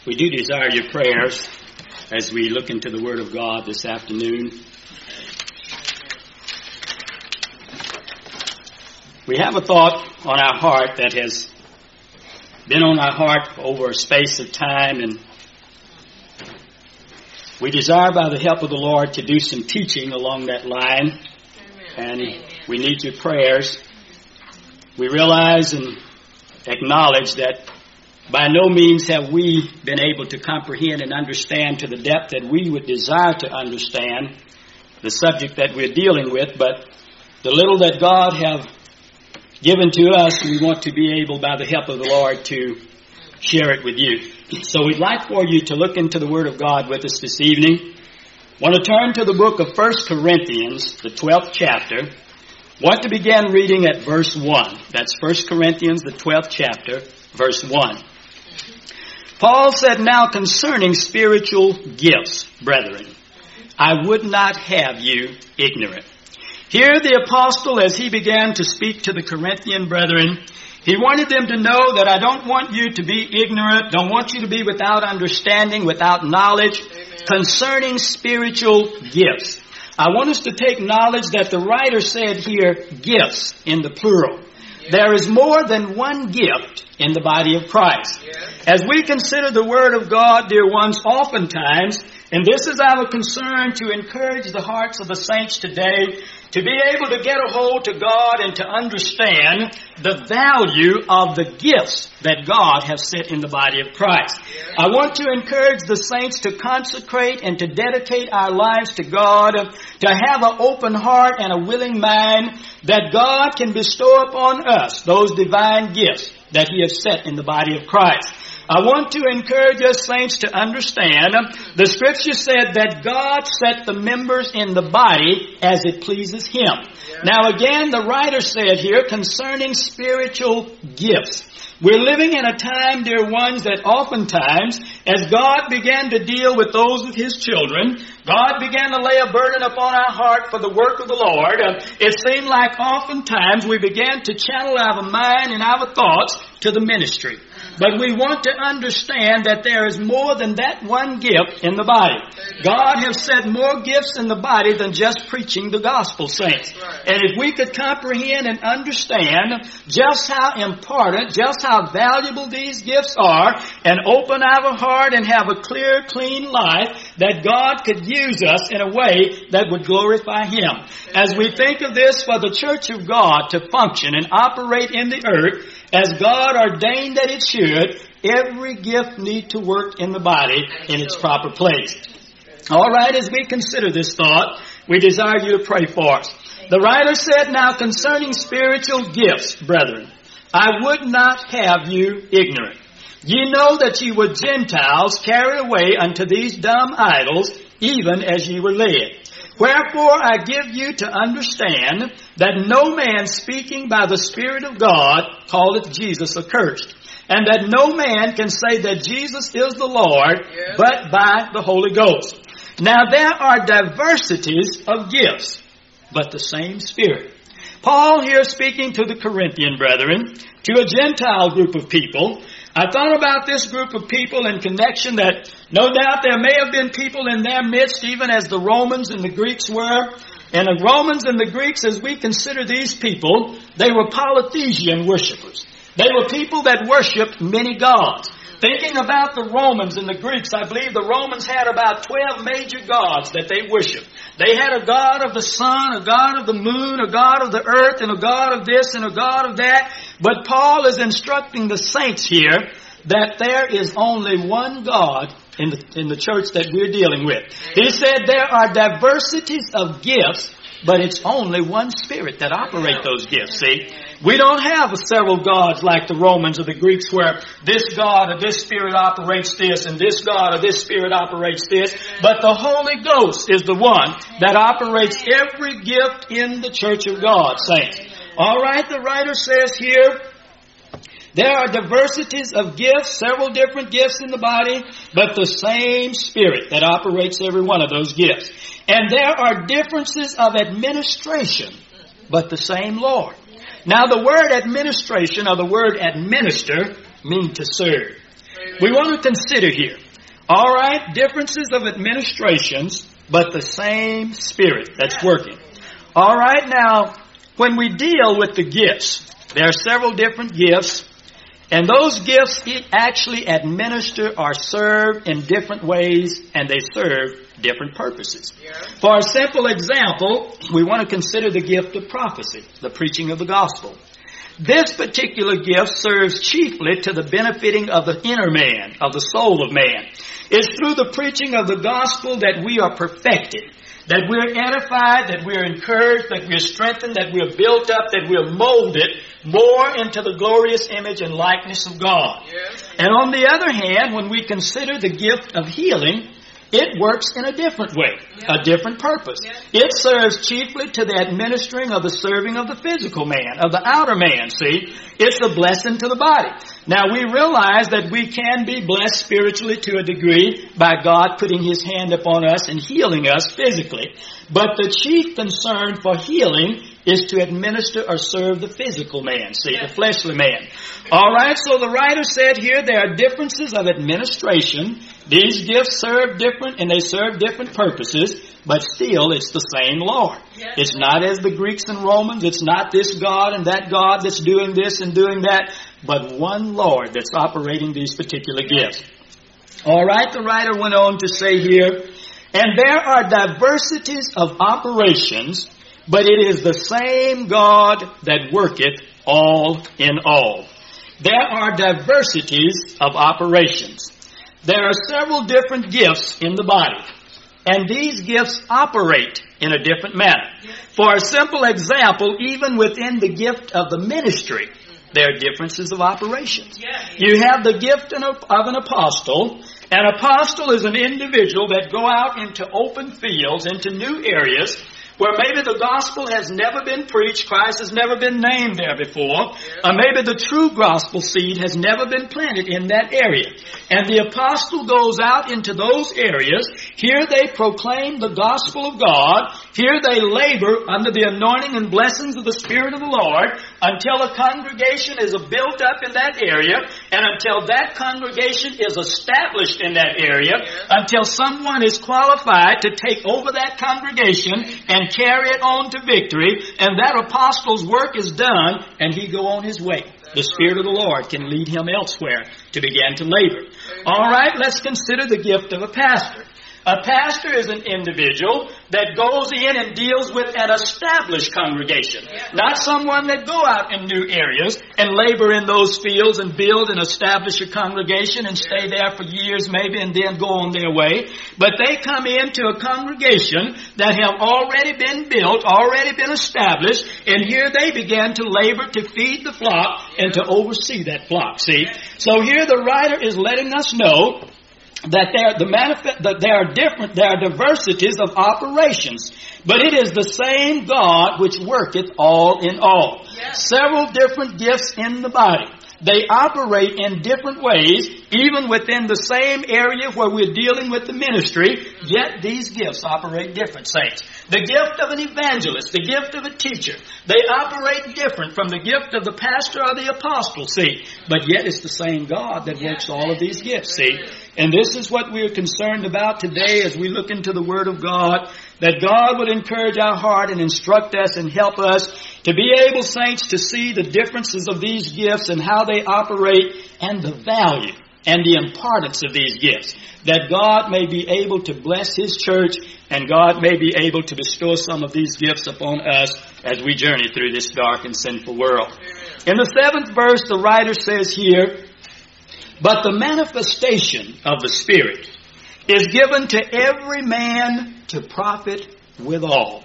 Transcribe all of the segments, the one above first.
We do desire your prayers as we look into the Word of God this afternoon. We have a thought on our heart that has been on our heart over a space of time, and we desire by the help of the Lord to do some teaching along that line, and we need your prayers. We realize and acknowledge that by no means have we been able to comprehend and understand to the depth that we would desire to understand the subject that we're dealing with, but the little that God have given to us, we want to be able, by the help of the Lord, to share it with you. So we'd like for you to look into the Word of God with us this evening. I want to turn to the book of 1 Corinthians, the 12th chapter. I want to begin reading at verse 1. That's 1 Corinthians, the 12th chapter, verse 1. Paul said, "Now concerning spiritual gifts, brethren, I would not have you ignorant." Here the apostle, as he began to speak to the Corinthian brethren, he wanted them to know that I don't want you to be ignorant, don't want you to be without understanding, without knowledge, concerning spiritual gifts. I want us to take knowledge that the writer said here, gifts in the plural. There is more than one gift in the body of Christ. As we consider the Word of God, dear ones, oftentimes, and this is our concern to encourage the hearts of the saints today, to be able to get a hold to God and to understand the value of the gifts that God has set in the body of Christ. I want to encourage the saints to consecrate and to dedicate our lives to God, to have an open heart and a willing mind that God can bestow upon us those divine gifts that He has set in the body of Christ. I want to encourage us saints to understand the Scripture said that God set the members in the body as it pleases Him. Now again, the writer said here concerning spiritual gifts. We're living in a time, dear ones, that oftentimes, as God began to deal with those of His children, God began to lay a burden upon our heart for the work of the Lord. It seemed like oftentimes we began to channel our mind and our thoughts to the ministry. But we want to understand that there is more than that one gift in the body. God has set more gifts in the body than just preaching the gospel, saints. And if we could comprehend and understand just how important, just how valuable these gifts are, and open our heart and have a clear, clean life, that God could use us in a way that would glorify Him. As we think of this for the church of God to function and operate in the earth, as God ordained that it should, every gift need to work in the body in its proper place. All right, as we consider this thought, we desire you to pray for us. The writer said, "Now concerning spiritual gifts, brethren, I would not have you ignorant. Ye know that ye were Gentiles carried away unto these dumb idols, even as ye were led. Wherefore I give you to understand that no man speaking by the Spirit of God calleth Jesus accursed, and that no man can say that Jesus is the Lord but by the Holy Ghost. Now there are diversities of gifts, but the same Spirit." Paul here speaking to the Corinthian brethren, to a Gentile group of people. I thought about this group of people in connection that no doubt there may have been people in their midst, even as the Romans and the Greeks were. And the Romans and the Greeks, as we consider these people, they were polytheisian worshipers. They were people that worshipped many gods. Thinking about the Romans and the Greeks, I believe the Romans had about 12 major gods that they worshipped. They had a god of the sun, a god of the moon, a god of the earth, and a god of this and a god of that. But Paul is instructing the saints here that there is only one God in the church that we're dealing with. He said there are diversities of gifts, but it's only one Spirit that operates those gifts, see? We don't have several gods like the Romans or the Greeks where this God or this Spirit operates this and this God or this Spirit operates this. But the Holy Ghost is the one that operates every gift in the church of God, saints. All right, the writer says here, there are diversities of gifts, several different gifts in the body, but the same Spirit that operates every one of those gifts. And there are differences of administration, but the same Lord. Now the word administration or the word administer mean to serve. We want to consider here. All right, differences of administrations, but the same Spirit that's working. All right, now, when we deal with the gifts, there are several different gifts, and those gifts actually administer or serve in different ways, and they serve different purposes. For a simple example, we want to consider the gift of prophecy, the preaching of the gospel. This particular gift serves chiefly to the benefiting of the inner man, of the soul of man. It's through the preaching of the gospel that we are perfected, that we're edified, that we're encouraged, that we're strengthened, that we're built up, that we're molded more into the glorious image and likeness of God. Yes. And on the other hand, when we consider the gift of healing, it works in a different way, a different purpose. It serves chiefly to the administering of the serving of the physical man, of the outer man, see? It's a blessing to the body. Now, we realize that we can be blessed spiritually to a degree by God putting His hand upon us and healing us physically. But the chief concern for healing is to administer or serve the physical man, see, the fleshly man. All right, so the writer said here there are differences of administration. These gifts serve different and they serve different purposes, but still it's the same Lord. It's not as the Greeks and Romans. It's not this God and that God that's doing this and doing that, but one Lord that's operating these particular gifts. All right, the writer went on to say here, and there are diversities of operations, but it is the same God that worketh all in all. There are diversities of operations. There are several different gifts in the body, and these gifts operate in a different manner. For a simple example, even within the gift of the ministry, there are differences of operations. You have the gift of an apostle. An apostle is an individual that go out into open fields, into new areas, where maybe the gospel has never been preached, Christ has never been named there before, or maybe the true gospel seed has never been planted in that area. And the apostle goes out into those areas. Here they proclaim the gospel of God. Here they labor under the anointing and blessings of the Spirit of the Lord until a congregation is built up in that area, and until that congregation is established in that area, until someone is qualified to take over that congregation and carry it on to victory, and that apostle's work is done, and he go on his way. The Spirit of the Lord can lead him elsewhere to begin to labor. All right, let's consider the gift of a pastor. A pastor is an individual that goes in and deals with an established congregation. Not someone that go out in new areas and labor in those fields and build and establish a congregation and stay there for years maybe and then go on their way. But they come into a congregation that have already been built, already been established, and here they began to labor to feed the flock and to oversee that flock, see? So here the writer is letting us know that there are diversities of operations, but it is the same God which worketh all in all. Several different gifts in the body. They operate in different ways, even within the same area where we're dealing with the ministry, yet these gifts operate different, saints. The gift of an evangelist, the gift of a teacher, they operate different from the gift of the pastor or the apostle, see. But yet it's the same God that works all of these gifts, see. And this is what we're concerned about today as we look into the Word of God, that God would encourage our heart and instruct us and help us to be able, saints, to see the differences of these gifts and how they operate and the value and the importance of these gifts, that God may be able to bless His church and God may be able to bestow some of these gifts upon us as we journey through this dark and sinful world. In the 7th verse, the writer says here, but the manifestation of the Spirit is given to every man to profit withal.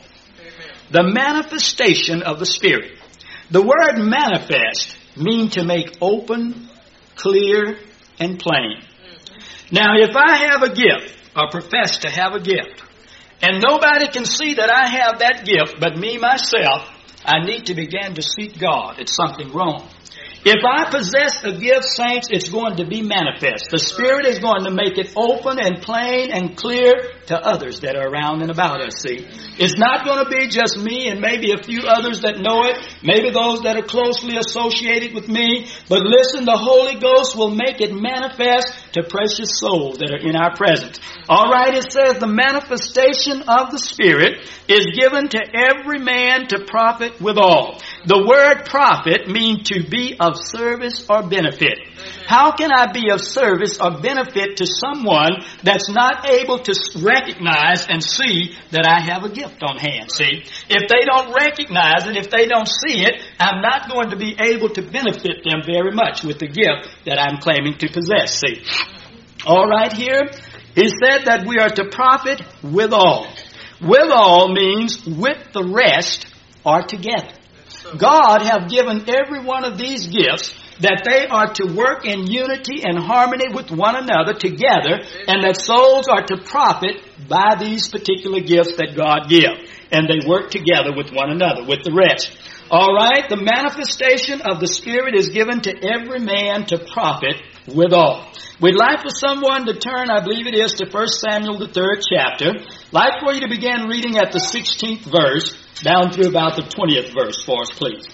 The manifestation of the Spirit. The word manifest means to make open, clear, and plain. Now, if I have a gift, or profess to have a gift, and nobody can see that I have that gift but me myself, I need to begin to seek God. It's something wrong. If I possess a gift, saints, it's going to be manifest. The Spirit is going to make it open and plain and clear to others that are around and about us, see. It's not going to be just me and maybe a few others that know it, maybe those that are closely associated with me. But listen, the Holy Ghost will make it manifest to precious souls that are in our presence. All right, it says the manifestation of the Spirit is given to every man to profit withal. The word profit means to be of service or benefit. How can I be of service or benefit to someone that's not able to recognize and see that I have a gift on hand? See, if they don't recognize it, if they don't see it, I'm not going to be able to benefit them very much with the gift that I'm claiming to possess. See, all right, here he said that we are to profit withal. Withal means with the rest or together. God have given every one of these gifts that they are to work in unity and harmony with one another together, and that souls are to profit by these particular gifts that God gives. And they work together with one another, with the rest. All right, the manifestation of the Spirit is given to every man to profit withal. We'd like for someone to turn, I believe it is, to 1 Samuel, the 3rd chapter. Like for you to begin reading at the 16th verse, down through about the 20th verse for us, please.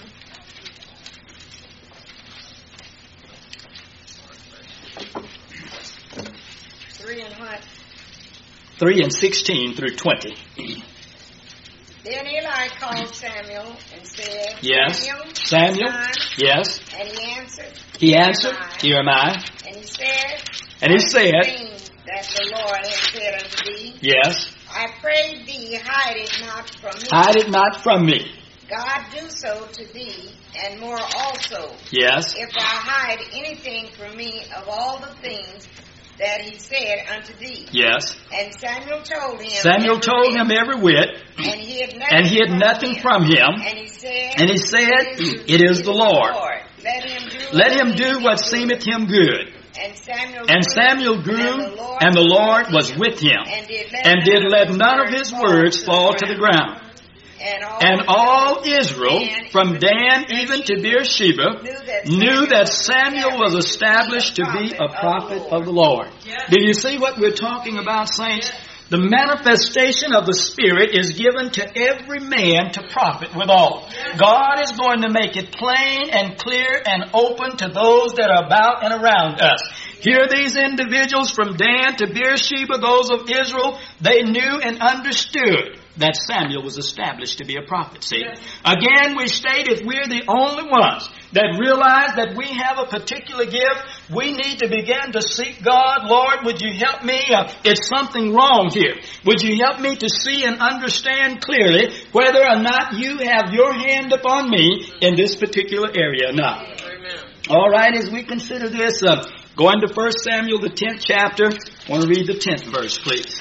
Three and 16 through 20. Then Eli called Samuel and said, Yes. Samuel. Yes. And he answered. He answered, Here am I. And he said. That the Lord has said unto thee. Yes. I pray thee, hide it not from me. Hide it not from me. God do so to thee, and more also. Yes. If thou hide anything from me of all the things that he said unto thee. Yes. And Samuel told him. Every whit. And he had nothing from him. And he said. It is the Lord. Let him do what seemeth him good. And Samuel grew, and the Lord was with him, and did let none of his words fall to the ground. And all Israel, from Dan even to Beersheba, knew that Samuel was established to be a prophet of the Lord. Do you see what we're talking about, saints? The manifestation of the Spirit is given to every man to profit withal. God is going to make it plain and clear and open to those that are about and around us. Here these individuals from Dan to Beersheba, those of Israel, they knew and understood that Samuel was established to be a prophet. See? Again, we state if we're the only ones that realize that we have a particular gift, we need to begin to seek God. Lord, would you help me? It's something wrong here. Would you help me to see and understand clearly whether or not you have your hand upon me in this particular area or not? Amen. All right, as we consider this, going to 1 Samuel, the 10th chapter, I want to read the 10th verse, please.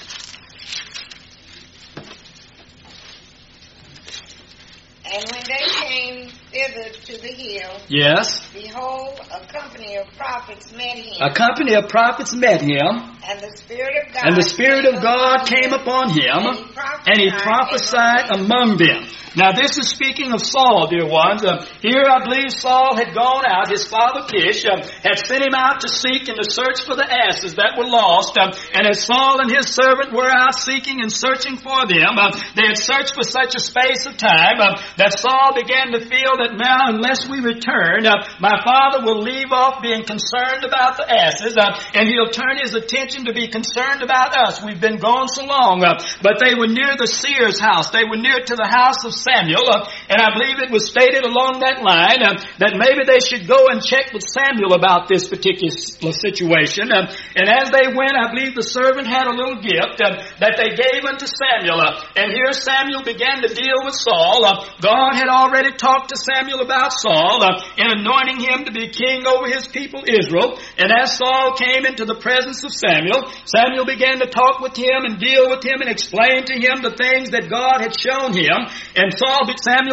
And when they came thither to the hill, yes, behold, a company of prophets met him. A company of prophets met him. And the Spirit of God came upon him, and he prophesied among them. Now this is speaking of Saul, dear ones. Here I believe Saul had gone out. His father Kish had sent him out to seek and to search for the asses that were lost. And as Saul and his servant were out seeking and searching for them, they had searched for such a space of time that Saul began to feel that now unless we return, my father will leave off being concerned about the asses and he'll turn his attention to be concerned about us. We've been gone so long. But they were near the seer's house. They were near to the house of Samuel, and I believe it was stated along that line that maybe they should go and check with Samuel about this particular situation. And as they went, I believe the servant had a little gift that they gave unto Samuel. And here Samuel began to deal with Saul. God had already talked to Samuel about Saul in anointing him to be king over his people Israel. And as Saul came into the presence of Samuel, Samuel began to talk with him and deal with him and explain to him the things that God had shown him. And Samuel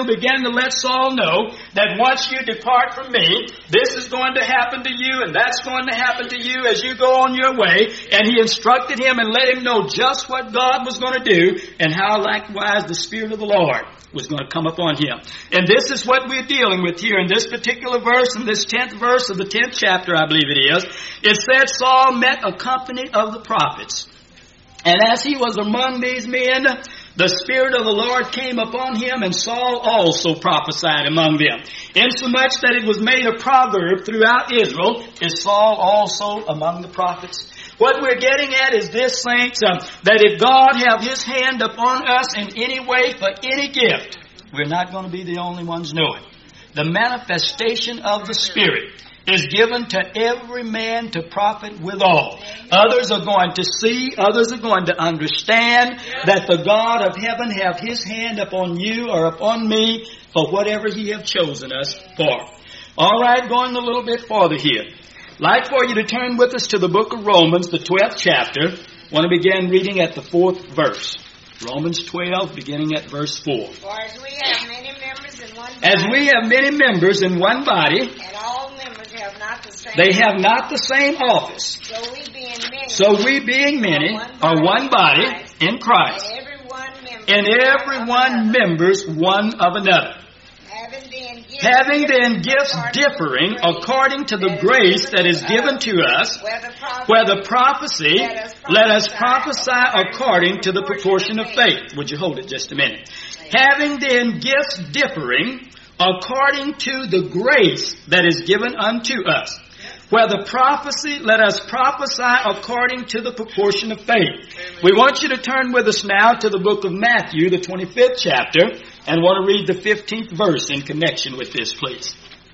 began to let Saul know that once you depart from me, this is going to happen to you and that's going to happen to you as you go on your way. And he instructed him and let him know just what God was going to do and how likewise the Spirit of the Lord was going to come upon him. And this is what we're dealing with here in this particular verse, in this 10th verse of the 10th chapter, I believe it is. It said Saul met a company of the prophets. And as he was among these men, the Spirit of the Lord came upon him, and Saul also prophesied among them. Insomuch that it was made a proverb throughout Israel, is Saul also among the prophets? What we're getting at is this, saints, that if God have His hand upon us in any way for any gift, we're not going to be the only ones knowing. The manifestation of the Spirit is given to every man to profit withal. Others are going to see, others are going to understand that the God of heaven have His hand upon you or upon me for whatever He have chosen us for. All right, going a little bit farther here. I'd like for you to turn with us to the book of Romans, the 12th chapter. I want to begin reading at the 4th verse. Romans 12, beginning at verse 4. For as we have many members in one body, as we have many members in one body, and all members have not the same they have not the same office. So we being many are one body in Christ, and every one members one of another. Having then gifts differing according to the grace that is given to us, whether prophecy, let us prophesy according to the proportion of faith. Would you hold it just a minute? Having then gifts differing according to the grace that is given unto us. Whether prophecy, let us prophesy according to the proportion of faith. We want you to turn with us now to the book of Matthew, the 25th chapter, and want to read the 15th verse in connection with this, please.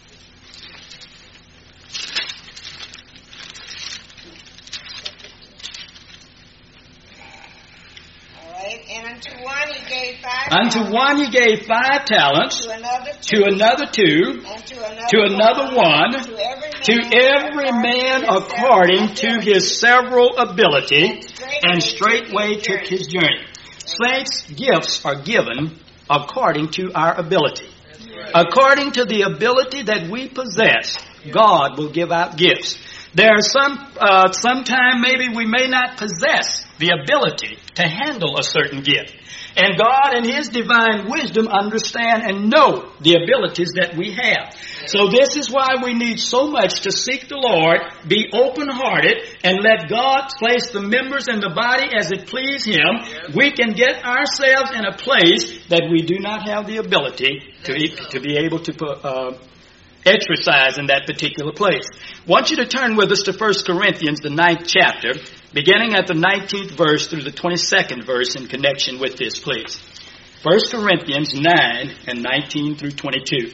And unto one he gave 5 talents, to another 2, to another 1, to every man according to his several ability, and straightway took his journey. Saints, gifts are given according to our ability. According to the ability that we possess, God will give out gifts. There are sometime maybe we may not possess the ability to handle a certain gift. And God in His divine wisdom understand and know the abilities that we have. So this is why we need so much to seek the Lord, be open-hearted, and let God place the members in the body as it please Him. We can get ourselves in a place that we do not have the ability to be able to exercise in that particular place. I want you to turn with us to 1 Corinthians, the 9th chapter, beginning at the 19th verse through the 22nd verse in connection with this, please. 1 Corinthians 9 and 19 through 22.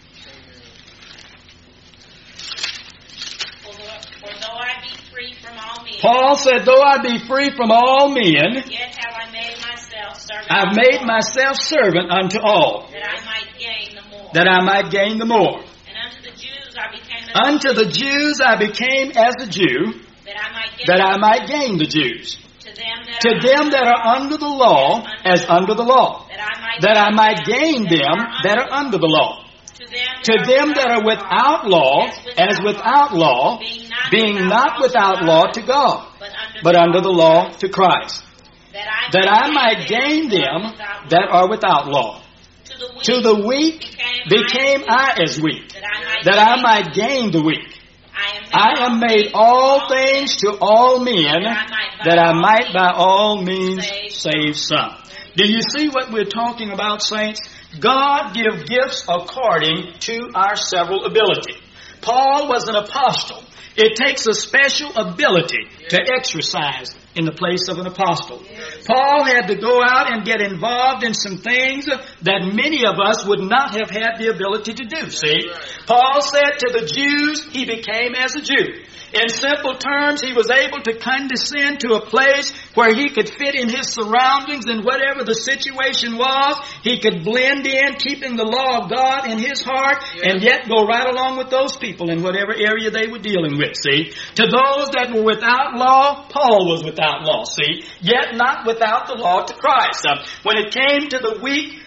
Paul said, though I be free from all men, yet have I made myself servant. I've made myself servant unto all, that I might gain the more. That I might gain the more. And unto the Jews I became as unto the Jews I became as a Jew, that I might gain the Jews. To them that are under the law, as under the law, that I might gain them that are under the law. To them that are without law, as without law, being not without law to God, but under the law to Christ, that I might gain them that are without law. To the weak became I as weak, that I might gain the weak. I am made all things to all men, that I might by all means save some. Do you see what we're talking about, saints? God gives gifts according to our several ability. Paul was an apostle. It takes a special ability to exercise in the place of an apostle. Paul had to go out and get involved in some things that many of us would not have had the ability to do, see? Paul said to the Jews, he became as a Jew. In simple terms, he was able to condescend to a place where he could fit in his surroundings, and whatever the situation was, he could blend in, keeping the law of God in his heart, and yet go right along with those people in whatever area they were dealing with, see? To those that were without law, Paul was without law, see? Yet not without the law to Christ. When it came to the weak,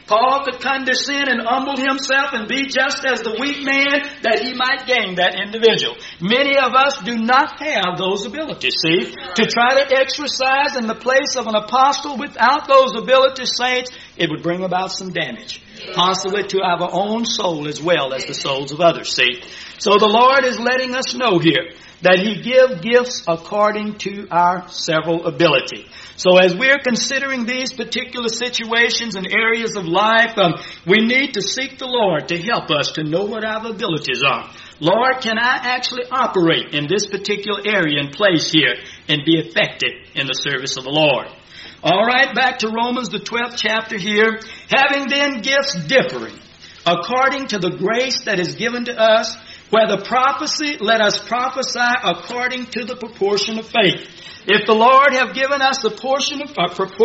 Paul could condescend and humble himself and be just as the weak man that he might gain that individual. Many of us do not have those abilities, see? To try to exercise in the place of an apostle without those abilities, saints, it would bring about some damage. Possibly to our own soul as well as the souls of others, see? So the Lord is letting us know here that He give gifts according to our several ability. So as we're considering these particular situations and areas of life, we need to seek the Lord to help us to know what our abilities are. Lord, can I actually operate in this particular area and place here and be effective in the service of the Lord? All right, back to Romans, the 12th chapter here. Having then gifts differing, according to the grace that is given to us, whether prophecy, let us prophesy according to the proportion of faith. If the Lord have given us a proportion of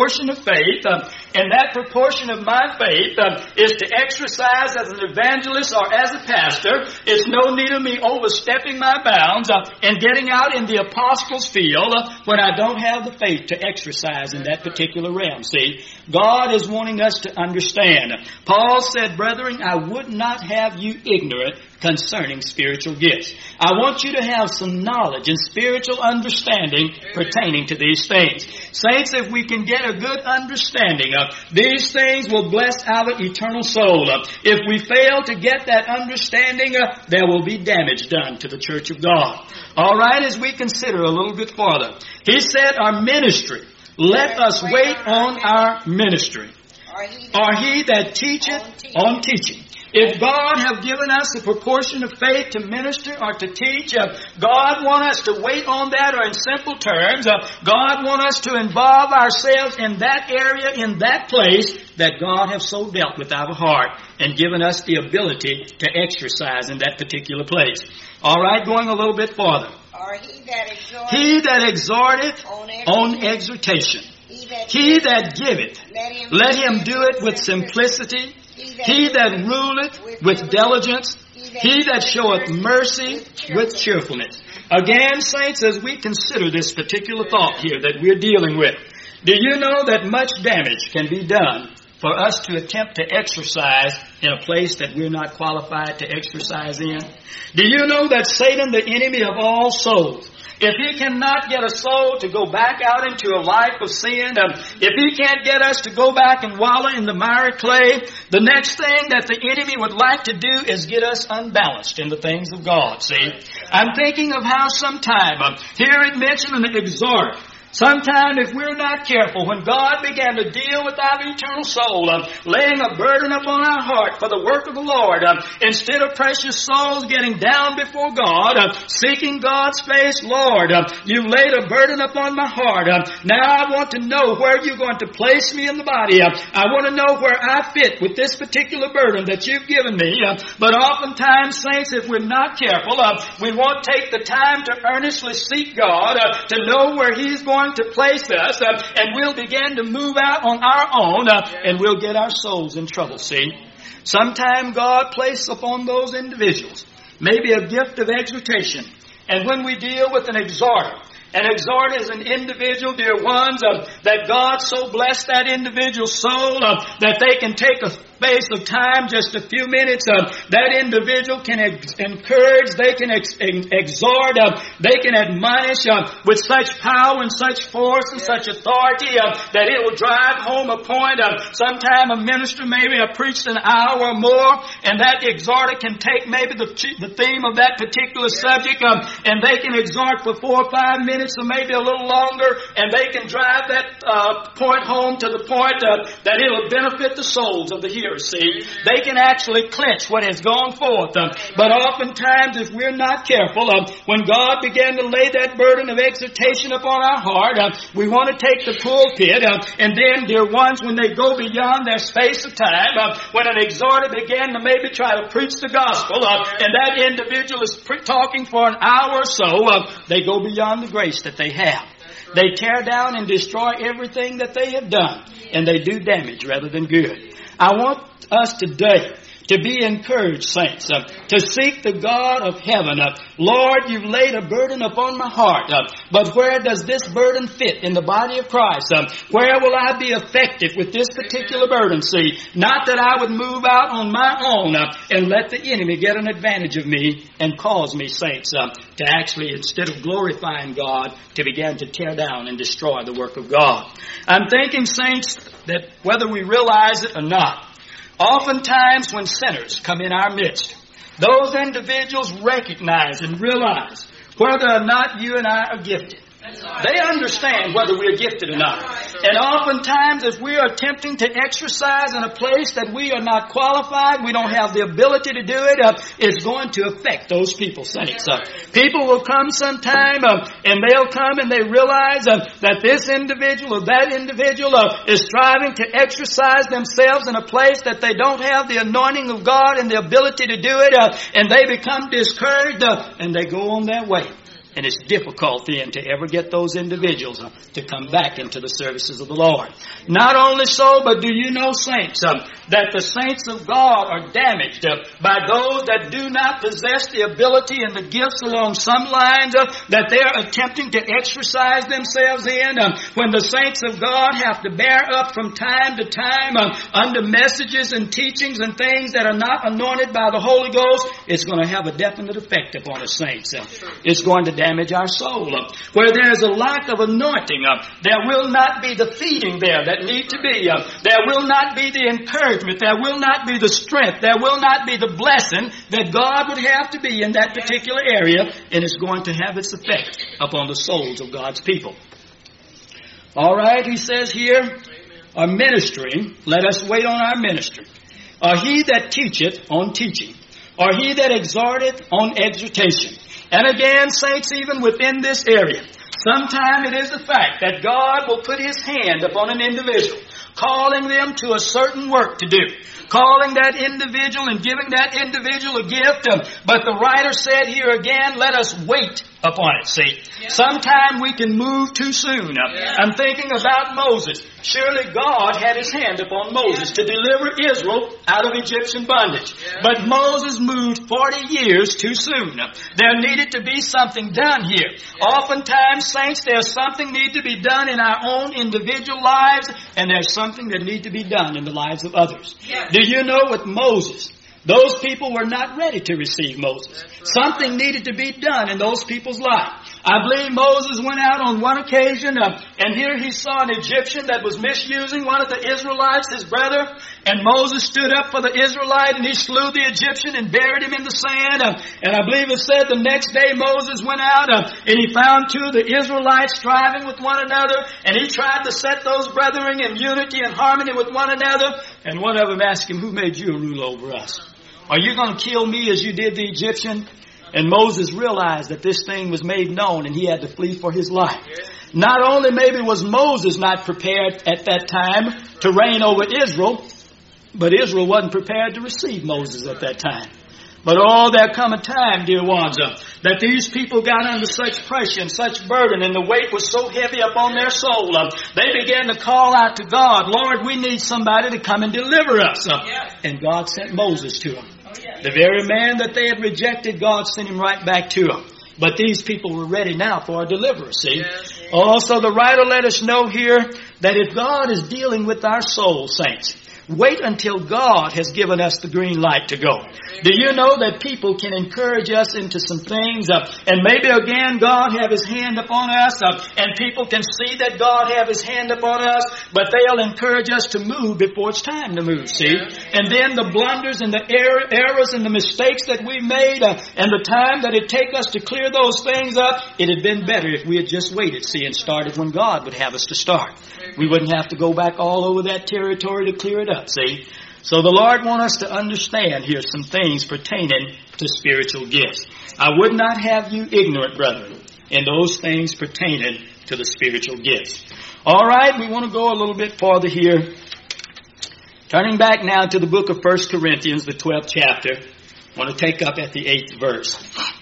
faith, and that proportion of my faith is to exercise as an evangelist or as a pastor, it's no need of me overstepping my bounds and getting out in the apostles' field when I don't have the faith to exercise in that particular realm. See, God is wanting us to understand. Paul said, brethren, I would not have you ignorant concerning spiritual gifts. I want you to have some knowledge and spiritual understanding pertaining to these things. Saints, if we can get a good understanding of these things, will bless our eternal soul. If we fail to get that understanding, there will be damage done to the church of God. All right, as we consider a little bit farther, he said, our ministry, let us wait on our ministry. Or he that teacheth on teaching. If God have given us a proportion of faith to minister or to teach, God wants us to wait on that, or in simple terms, God wants us to involve ourselves in that area, in that place that God has so dealt with our heart and given us the ability to exercise in that particular place. All right, going a little bit farther. Or he that exhorteth on exhortation. He that giveth, let him do it with simplicity. He that ruleth with diligence. He that showeth mercy with cheerfulness. Again, saints, as we consider this particular thought here that we're dealing with, do you know that much damage can be done for us to attempt to exercise in a place that we're not qualified to exercise in? Do you know that Satan, the enemy of all souls, if he cannot get a soul to go back out into a life of sin, if he can't get us to go back and wallow in the miry clay, the next thing that the enemy would like to do is get us unbalanced in the things of God, see? I'm thinking of how sometime, here it mentioned in the exhort, sometime, if we're not careful, when God began to deal with our eternal soul, laying a burden upon our heart for the work of the Lord, instead of precious souls getting down before God, seeking God's face, Lord, you've laid a burden upon my heart. Now I want to know where you're going to place me in the body. I want to know where I fit with this particular burden that you've given me. But oftentimes, saints, if we're not careful, we won't take the time to earnestly seek God, to know where He's going to place us, and we'll begin to move out on our own, and we'll get our souls in trouble, see? Sometime God places upon those individuals maybe a gift of exhortation. And when we deal with an exhorter is an individual, dear ones, that God so blessed that individual's soul that they can take a space of time, just a few minutes, that individual can encourage, they can exhort, they can admonish with such power and such force and such authority that it will drive home a point. Sometime a minister maybe preached an hour or more, and that exhorter can take maybe the theme of that particular subject, and they can exhort for 4 or 5 minutes or maybe a little longer, and they can drive that point home to the point that it will benefit the souls of the hearers. See, they can actually clinch what has gone forth. But oftentimes, if we're not careful, when God began to lay that burden of exhortation upon our heart, we want to take the pulpit, and then, dear ones, when they go beyond their space of time, when an exhorter began to maybe try to preach the gospel, and that individual is talking for an hour or so, they go beyond the grace that they have. They tear down and destroy everything that they have done, and they do damage rather than good. I want us today to be encouraged, saints, to seek the God of heaven. Lord, you've laid a burden upon my heart, but where does this burden fit in the body of Christ? Where will I be effective with this particular burden? See, not that I would move out on my own and let the enemy get an advantage of me and cause me, saints, to actually, instead of glorifying God, to begin to tear down and destroy the work of God. I'm thinking, saints, that whether we realize it or not, oftentimes when sinners come in our midst, those individuals recognize and realize whether or not you and I are gifted. They understand whether we are gifted or not. And oftentimes if we are attempting to exercise in a place that we are not qualified, we don't have the ability to do it, it's going to affect those people, saints. People will come sometime and they'll come and they realize that this individual or that individual is striving to exercise themselves in a place that they don't have the anointing of God and the ability to do it, and they become discouraged and they go on their way. And it's difficult then to ever get those individuals to come back into the services of the Lord. Not only so, but do you know, saints, that the saints of God are damaged by those that do not possess the ability and the gifts along some lines that they are attempting to exercise themselves in. When the saints of God have to bear up from time to time under messages and teachings and things that are not anointed by the Holy Ghost, it's going to have a definite effect upon us, saints. It's going to damage our soul. Where there is a lack of anointing, there will not be the feeding there that need to be. There will not be the encouragement. There will not be the strength. There will not be the blessing that God would have to be in that particular area, and it's going to have its effect upon the souls of God's people. All right, he says here, our ministry, let us wait on our ministry. Or he that teacheth on teaching, or he that exhorteth on exhortation. And again, saints, even within this area, sometime it is the fact that God will put His hand upon an individual, calling them to a certain work to do, calling that individual and giving that individual a gift. But the writer said here again, let us wait upon it, see. Sometime we can move too soon. I'm thinking about Moses. Surely God had His hand upon Moses to deliver Israel out of Egyptian bondage. But Moses moved 40 years too soon. There needed to be something done here. Oftentimes, saints, there's something need to be done in our own individual lives, and there's something that need to be done in the lives of others. Do you know with Moses, those people were not ready to receive Moses. Something needed to be done in those people's lives. I believe Moses went out on one occasion, and here he saw an Egyptian that was misusing one of the Israelites, his brother, and Moses stood up for the Israelite, and he slew the Egyptian and buried him in the sand. And I believe it said the next day Moses went out, and he found two of the Israelites striving with one another, and he tried to set those brethren in unity and harmony with one another, and one of them asked him, who made you rule over us? Are you going to kill me as you did the Egyptian? And Moses realized that this thing was made known and he had to flee for his life. Not only maybe was Moses not prepared at that time to reign over Israel, but Israel wasn't prepared to receive Moses at that time. But there come a time, dear ones, that these people got under such pressure and such burden, and the weight was so heavy upon their soul, they began to call out to God, Lord, we need somebody to come and deliver us. And God sent Moses to them. The very man that they had rejected, God sent him right back to them. But these people were ready now for a deliverer, see? Also, the writer let us know here that if God is dealing with our soul, saints, wait until God has given us the green light to go. Do you know that people can encourage us into some things, and maybe again God have His hand upon us, and people can see that God have His hand upon us, but they'll encourage us to move before it's time to move, see? And then the blunders and the errors and the mistakes that we made, and the time that it take us to clear those things up, it had been better if we had just waited, see, and started when God would have us to start. We wouldn't have to go back all over that territory to clear it up, see? So the Lord wants us to understand here some things pertaining to spiritual gifts. I would not have you ignorant, brethren, in those things pertaining to the spiritual gifts. All right, we want to go a little bit farther here. Turning back now to the book of 1 Corinthians, the 12th chapter. I want to take up at the 8th verse.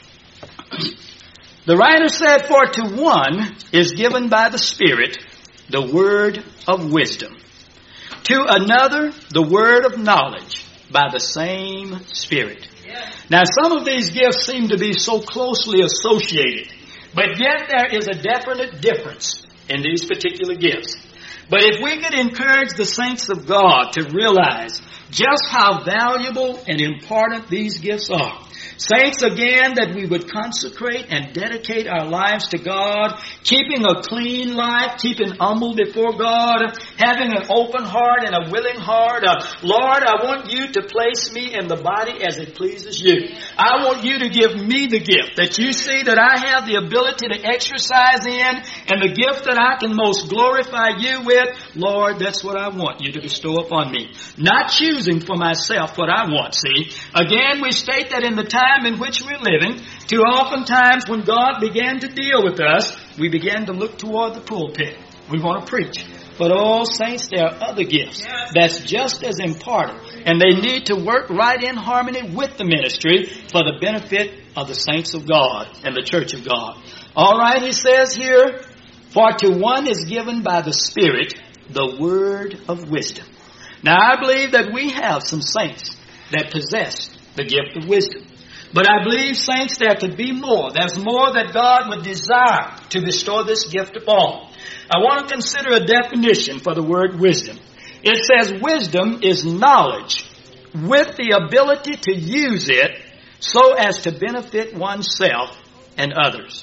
The writer said, for to one is given by the Spirit the word of wisdom, to another the word of knowledge by the same Spirit. Now, some of these gifts seem to be so closely associated, but yet there is a definite difference in these particular gifts. But if we could encourage the saints of God to realize just how valuable and important these gifts are. Saints, again, that we would consecrate and dedicate our lives to God, keeping a clean life, keeping humble before God, having an open heart and a willing heart. Lord, I want you to place me in the body as it pleases you. I want you to give me the gift that you see that I have the ability to exercise in, and the gift that I can most glorify you with. Lord, that's what I want you to bestow upon me. Not choosing for myself what I want, see. Again, we state that in the time in which we're living, too oftentimes when God began to deal with us, we began to look toward the pulpit. We want to preach. But all saints, there are other gifts that's just as important, and they need to work right in harmony with the ministry for the benefit of the saints of God and the church of God. All right, he says here, for to one is given by the Spirit the word of wisdom. Now, I believe that we have some saints that possess the gift of wisdom. But I believe, saints, there could be more. There's more that God would desire to bestow this gift upon. I want to consider a definition for the word wisdom. It says wisdom is knowledge with the ability to use it so as to benefit oneself and others.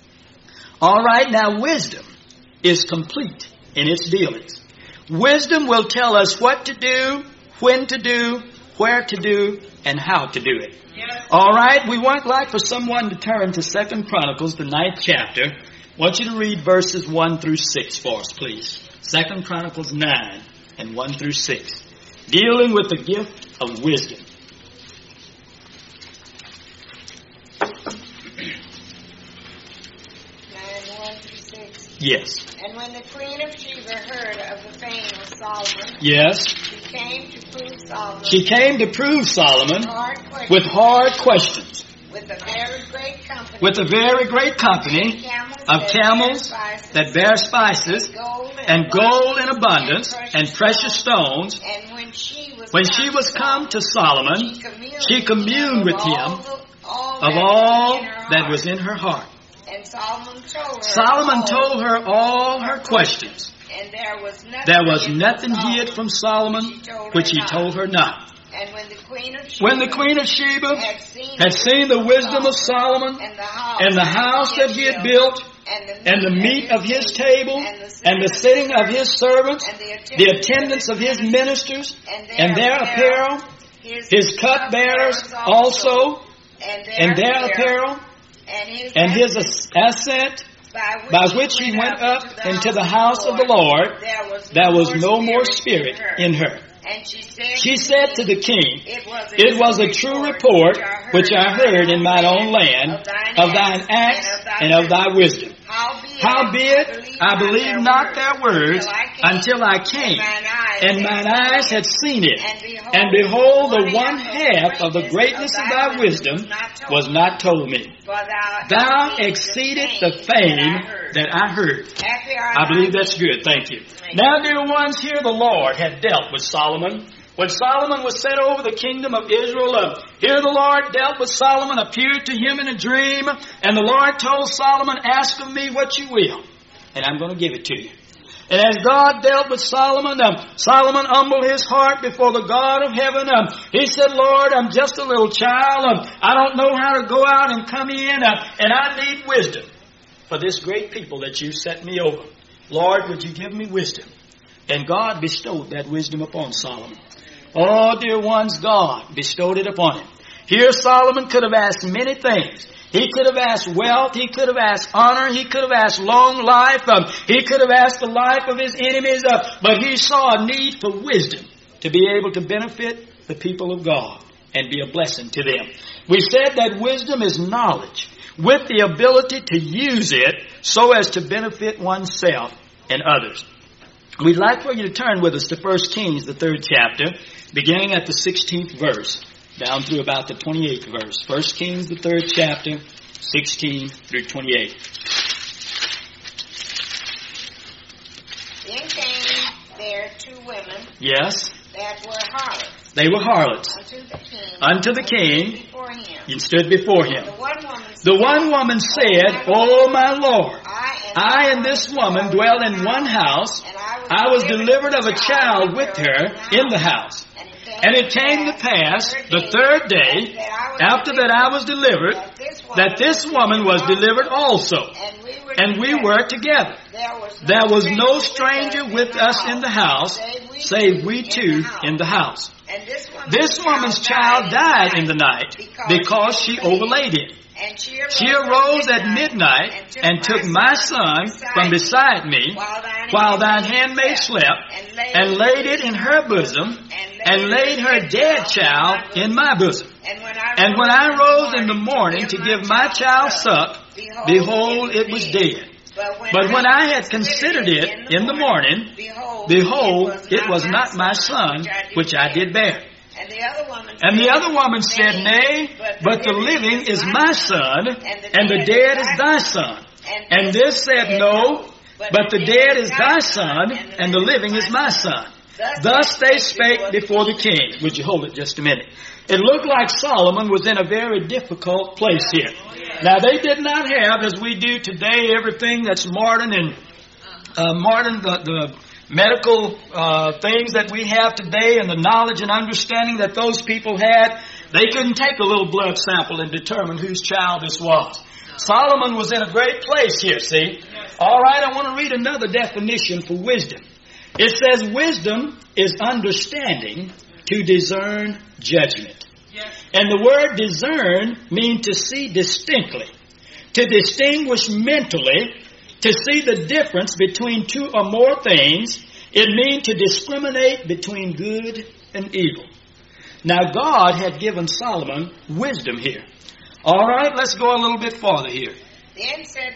All right, now wisdom is complete in its dealings. Wisdom will tell us what to do, when to do, where to do, and how to do it. All right, we would like for someone to turn to 2 Chronicles, the 9th chapter. I want you to read verses 1 through 6 for us, please. 2 Chronicles 9 and 1 through 6. Dealing with the gift of wisdom. 9:1 through 6. Yes. And when the Queen of Sheba heard of the fame of Solomon, yes, she came to prove Solomon, with hard questions. With a very great company, of camels that bear spices, and gold in abundance, and precious stones. And when she was come to Solomon, she communed with him of all that was in her heart. And Solomon told her all her questions. And there was nothing hid from Solomon which he told her not. And when the Queen of Sheba had seen the wisdom of Solomon, and the house that he had built, and the meat of his table, and the sitting of his servants, the attendance of his ministers, and their apparel, his cupbearers also, and their apparel, and his ascent, by which he went up into the house of the Lord, there was no more spirit in her. And she said to the king, it was a true report which I heard in mine own land of thine acts and of thy wisdom. Howbeit, I believed not their words until I came, and mine eyes had seen it. And behold, the one half of the greatness of thy wisdom was not told me. Thou exceeded the fame that I heard. I believe that's good. Thank you. Now, dear ones, here the Lord had dealt with Solomon. When Solomon was set over the kingdom of Israel, here the Lord dealt with Solomon, appeared to him in a dream, and the Lord told Solomon, ask of me what you will, and I'm going to give it to you. And as God dealt with Solomon, Solomon humbled his heart before the God of heaven. He said, Lord, I'm just a little child. I don't know how to go out and come in, and I need wisdom for this great people that you set me over. Lord, would you give me wisdom? And God bestowed that wisdom upon Solomon. Oh, dear ones, God bestowed it upon him. Here Solomon could have asked many things. He could have asked wealth. He could have asked honor. He could have asked long life. He could have asked the life of his enemies. But he saw a need for wisdom to be able to benefit the people of God and be a blessing to them. We said that wisdom is knowledge with the ability to use it so as to benefit oneself and others. We'd like for you to turn with us to 1 Kings, the 3rd chapter, beginning at the 16th verse, down through about the 28th verse. 1 Kings, the 3rd chapter, 16 through 28. Then came there 2 women. Yes. that were harlots. They were harlots. Unto the king. And stood before him. The one woman said, O my Lord, I and this woman dwell in one house. I was delivered of a child with her in the house. And it came to pass the third day, after that I was delivered, that this woman was delivered also. And we were together. There was no stranger with us in the house, save we two in the house. This woman's child died in the night because she overlaid it. She arose at midnight and took my son from beside me while thine handmaid slept, and laid it in her bosom, and laid her dead child in my bosom. And when I rose in the morning to give my child suck, behold, it was dead. But when I had considered it in the morning, behold, it was not my son which I did bear. And the other woman said, Nay, but the living is my son, and the dead is thy son. And this said, No, but the dead is thy son, and the living is my son. Thus they spake before the king. Would you hold it just a minute? It looked like Solomon was in a very difficult place here. Now they did not have, as we do today, everything that's modern and the medical things that we have today, and the knowledge and understanding that those people had. They couldn't take a little blood sample and determine whose child this was. Solomon was in a great place here, see? All right, I want to read another definition for wisdom. It says wisdom is understanding to discern judgment. And the word discern means to see distinctly, to distinguish mentally, to see the difference between two or more things. It means to discriminate between good and evil. Now God had given Solomon wisdom here. All right, let's go a little bit farther here. Then said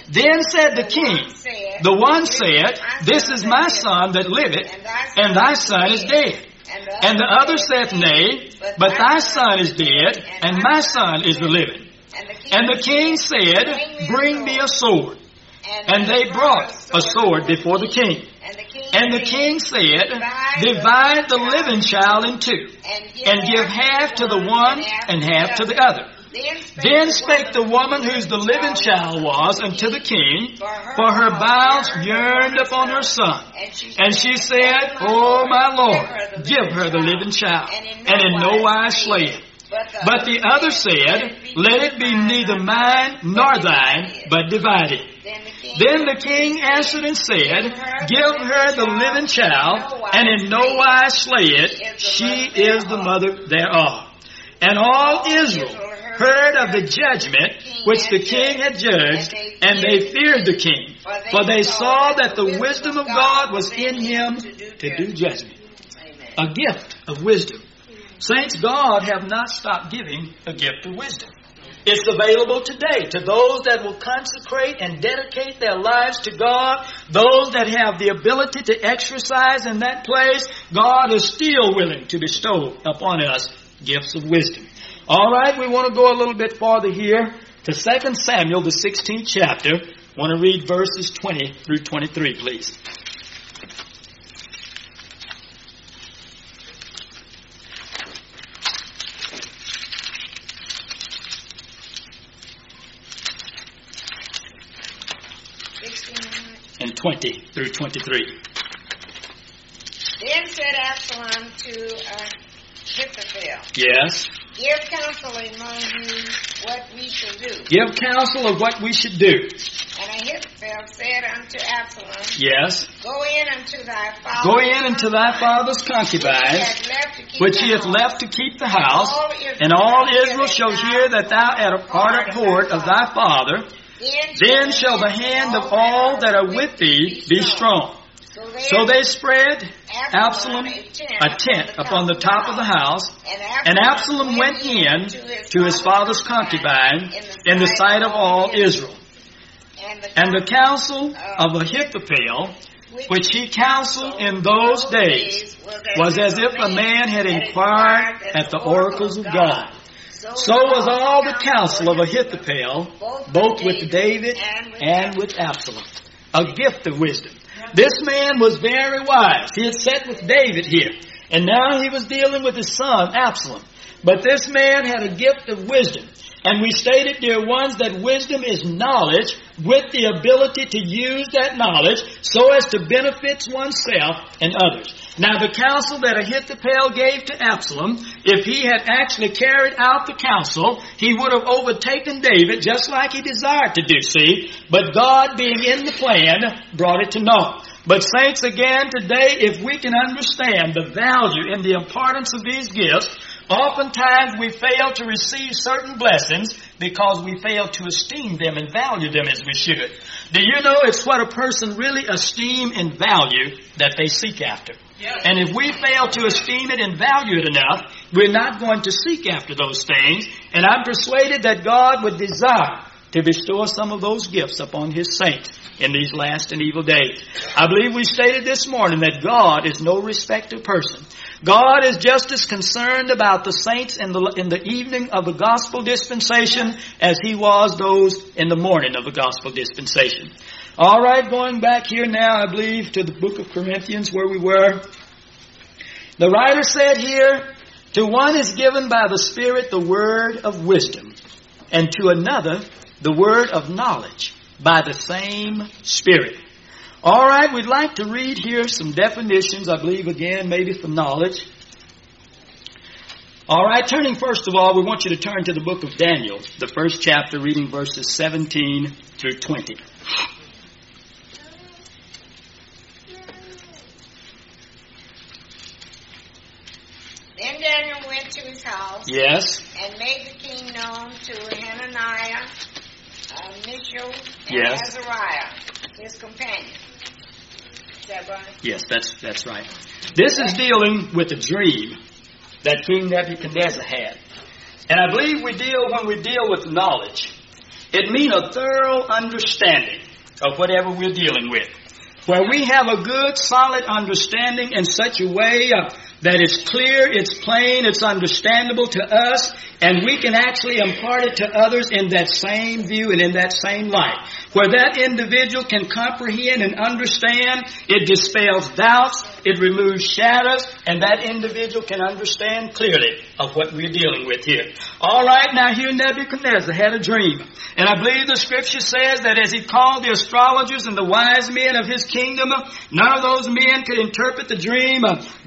the king, the one said, This is my son that liveth, and thy son is dead. And the other saith, Nay, but thy son is dead, and my son is the living. And the king said, Bring me a sword. And they brought a sword before the king. And the king said, Divide the living child in two, and give half to the one and half to the other. Then spake the woman whose the living child was unto the king, for her bowels yearned upon her son. And she said, O my Lord, give her the living child, and in no wise slay it. But the other said, Let it be neither mine nor thine, but divided. Then the king answered and said, Give her the living child, and in no wise slay it. She is the mother thereof. And all Israel heard of the judgment which the king had judged, and they feared the king, for they saw that the wisdom of God was in him to do judgment. A gift of wisdom. Saints, God have not stopped giving a gift of wisdom. It's available today to those that will consecrate and dedicate their lives to God, those that have the ability to exercise in that place. God is still willing to bestow upon us gifts of wisdom. All right, we want to go a little bit farther here to 2 Samuel, the 16th chapter. I want to read verses 20 through 23, please. And 20 through 23. Then said Absalom to Ahithophel, Yes. Give counsel among you what we shall do. Give counsel of what we should do. And Ahithophel said unto Absalom, Yes. Go in unto thy father's concubine, which he hath left to keep the house, and all Israel shall hear that thou art abhorred of thy father. Then shall the hand of all that are with thee be strong. So they spread Absalom a tent upon the top of the house, and Absalom went in to his father's concubine in the sight of all Israel. And the counsel of Ahithophel, which he counseled in those days, was as if a man had inquired at the oracles of God. So was all the counsel of Ahithophel, both with David and with Absalom. A gift of wisdom. This man was very wise. He had sat with David here. And now he was dealing with his son, Absalom. But this man had a gift of wisdom. And we stated, dear ones, that wisdom is knowledge with the ability to use that knowledge so as to benefit oneself and others. Now the counsel that Ahithophel gave to Absalom, if he had actually carried out the counsel, he would have overtaken David just like he desired to do, see? But God, being in the plan, brought it to naught. But saints, again, today, if we can understand the value and the importance of these gifts, oftentimes we fail to receive certain blessings because we fail to esteem them and value them as we should. Do you know it's what a person really esteem and value that they seek after? Yes. And if we fail to esteem it and value it enough, we're not going to seek after those things. And I'm persuaded that God would desire to bestow some of those gifts upon His saints in these last and evil days. I believe we stated this morning that God is no respecter of person. God is just as concerned about the saints in the evening of the gospel dispensation as He was those in the morning of the gospel dispensation. All right, going back here now, I believe, to the book of Corinthians where we were. The writer said here, to one is given by the Spirit the word of wisdom, and to another the word of knowledge by the same Spirit. All right, we'd like to read here some definitions, I believe, again, maybe for knowledge. All right, turning first of all, we want you to turn to the book of Daniel, the first chapter, reading verses 17 through 20. Then Daniel went to his house. Yes. And made the king known to Hananiah, Mishael, and yes. Azariah, his companion. Is that right? Yes, that's right. This is dealing with a dream that King Nebuchadnezzar had. And I believe when we deal with knowledge, it means a thorough understanding of whatever we're dealing with. Where we have a good, solid understanding in such a way that it's clear, it's plain, it's understandable to us, and we can actually impart it to others in that same view and in that same light. Where that individual can comprehend and understand, it dispels doubts, it removes shadows, and that individual can understand clearly of what we're dealing with here. All right, now here Nebuchadnezzar had a dream. And I believe the scripture says that as he called the astrologers and the wise men of his kingdom, none of those men could interpret the dream.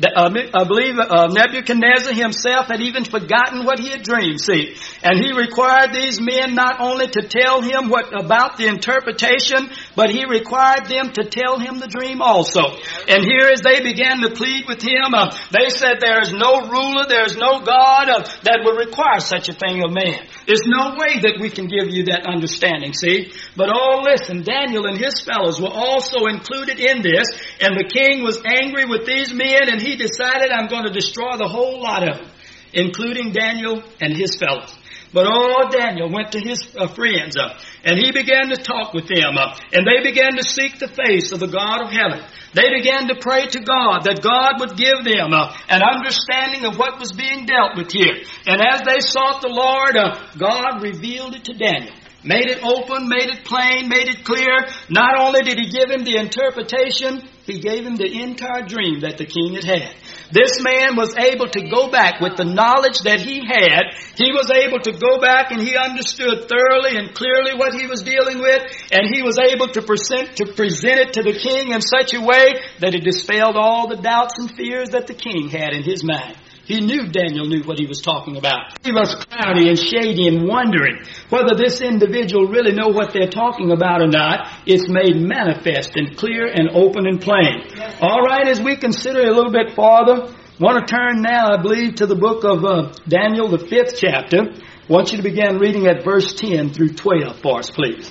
I believe Nebuchadnezzar himself had even forgotten what he had dreamed, see. And he required these men not only to tell him about the interpretation, but he required them to tell him the dream also. And here as they began to plead with him, they said there is no ruler, there is no God that would require such a thing of man. There's no way that we can give you that understanding, see. But listen, Daniel and his fellows were also included in this, and the king was angry with these men, and he decided, I'm going to destroy the whole lot of them, including Daniel and his fellows. But Daniel went to his friends, and he began to talk with them, and they began to seek the face of the God of heaven. They began to pray to God that God would give them an understanding of what was being dealt with here. And as they sought the Lord, God revealed it to Daniel. Made it open, made it plain, made it clear. Not only did He give him the interpretation, He gave him the entire dream that the king had had. This man was able to go back with the knowledge that he had. He was able to go back and he understood thoroughly and clearly what he was dealing with. And he was able to present it to the king in such a way that it dispelled all the doubts and fears that the king had in his mind. Daniel knew what he was talking about. He was cloudy and shady and wondering whether this individual really know what they're talking about or not. It's made manifest and clear and open and plain. All right, as we consider it a little bit farther, want to turn now, I believe, to the book of Daniel, the 5th chapter. I want you to begin reading at verse 10 through 12 for us, please.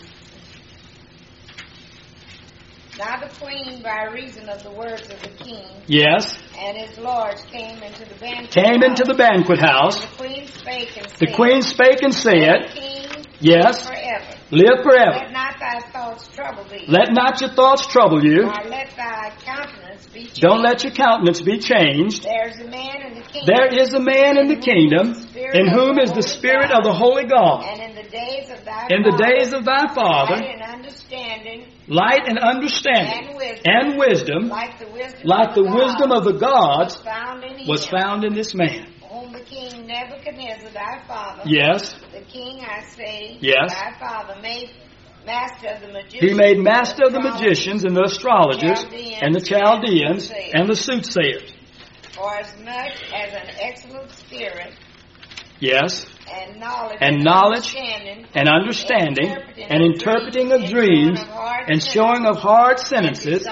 Now the queen, by reason of the words of the king, yes, and his lords came into the banquet house. And the queen spake and said, King, yes, live forever. Let not thy thoughts trouble thee. Let not your thoughts trouble you. Nor let thy countenance be changed. Don't let your countenance be changed. There is a man in the kingdom. There is a man in the kingdom in whom is the Spirit of the Holy God. And in the days of thy in the days of thy father, light and understanding and wisdom, like the wisdom of the gods, was found in this man. Whom the king Nebuchadnezzar, thy father, yes, the king, I say, yes, thy father, made master of the magicians. He made master of the magicians and the astrologers and the Chaldeans and the soothsayers. For as much as an excellent spirit, yes, and knowledge and understanding and interpreting of dreams and showing of hard sentences,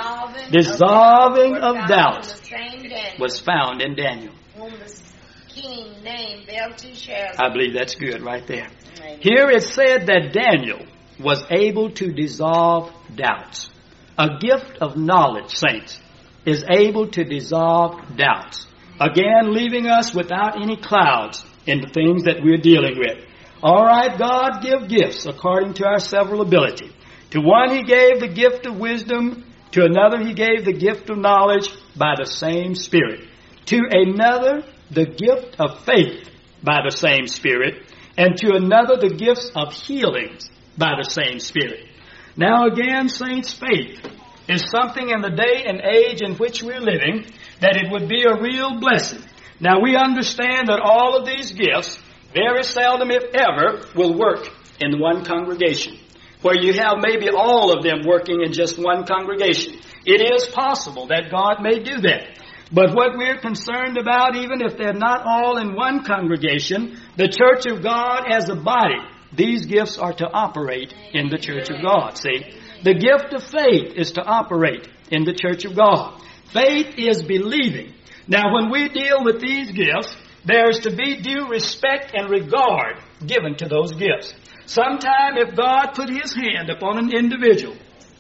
dissolving of doubts, was found in Daniel. Whom the king named Belteshazzar. I believe that's good right there. Here it said that Daniel was able to dissolve doubts. A gift of knowledge, saints, is able to dissolve doubts. Again, leaving us without any clouds in the things that we're dealing with. All right, God give gifts according to our several ability. To one He gave the gift of wisdom. To another He gave the gift of knowledge by the same Spirit. To another the gift of faith by the same Spirit. And to another the gifts of healings by the same Spirit. Now again, saints, faith is something in the day and age in which we're living that it would be a real blessing. Now we understand that all of these gifts very seldom, if ever, will work in one congregation, where you have maybe all of them working in just one congregation. It is possible that God may do that. But what we're concerned about, even if they're not all in one congregation, the church of God as a body, these gifts are to operate in the church of God, see? The gift of faith is to operate in the church of God. Faith is believing. Now, when we deal with these gifts, there is to be due respect and regard given to those gifts. Sometime if God put His hand upon an individual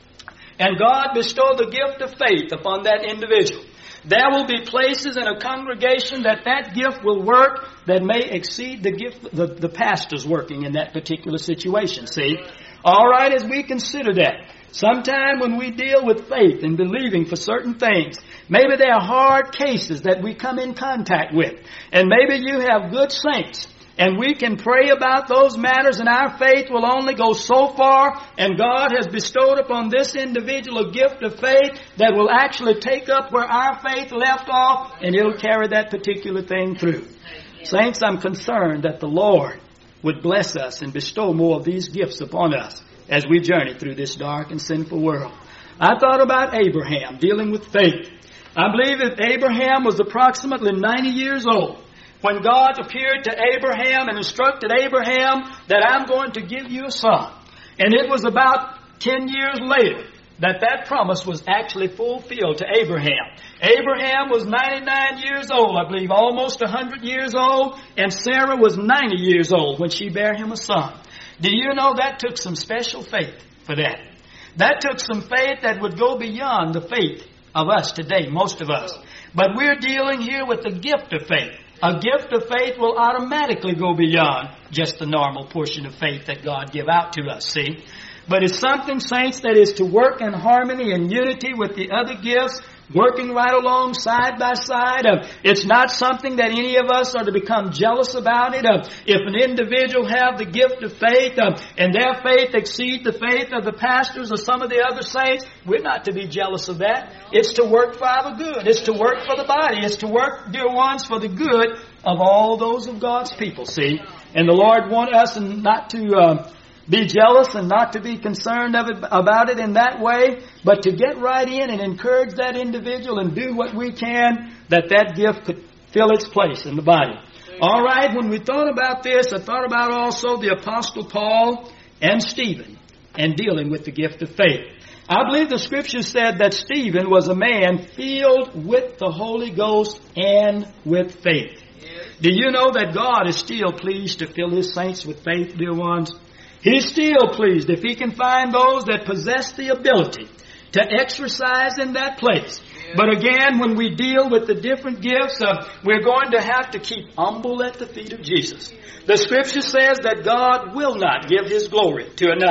and God bestow the gift of faith upon that individual, there will be places in a congregation that gift will work that may exceed the gift the pastor's working in that particular situation, see? All right, as we consider that, sometime when we deal with faith and believing for certain things, maybe there are hard cases that we come in contact with. And maybe you have good saints. And we can pray about those matters, and our faith will only go so far. And God has bestowed upon this individual a gift of faith that will actually take up where our faith left off, and it'll carry that particular thing through. Saints, I'm concerned that the Lord would bless us and bestow more of these gifts upon us as we journey through this dark and sinful world. I thought about Abraham dealing with faith. I believe that Abraham was approximately 90 years old when God appeared to Abraham and instructed Abraham that I'm going to give you a son. And it was about 10 years later that promise was actually fulfilled to Abraham. Abraham was 99 years old, I believe, almost 100 years old, and Sarah was 90 years old when she bare him a son. Do you know that took some special faith for that? That took some faith that would go beyond the faith of us today, most of us. But we're dealing here with the gift of faith. A gift of faith will automatically go beyond just the normal portion of faith that God give out to us, see? But it's something, saints, that is to work in harmony and unity with the other gifts, working right along side by side. It's not something that any of us are to become jealous about it. If an individual have the gift of faith and their faith exceed the faith of the pastors or some of the other saints, we're not to be jealous of that. It's to work for our good. It's to work for the body. It's to work, dear ones, for the good of all those of God's people, see? And the Lord wants us not to be jealous and not to be concerned about it in that way, but to get right in and encourage that individual and do what we can that gift could fill its place in the body. All right, when we thought about this, I thought about also the Apostle Paul and Stephen and dealing with the gift of faith. I believe the Scripture said that Stephen was a man filled with the Holy Ghost and with faith. Do you know that God is still pleased to fill His saints with faith, dear ones? He's still pleased if He can find those that possess the ability to exercise in that place. But again, when we deal with the different gifts, we're going to have to keep humble at the feet of Jesus. The Scripture says that God will not give His glory to another.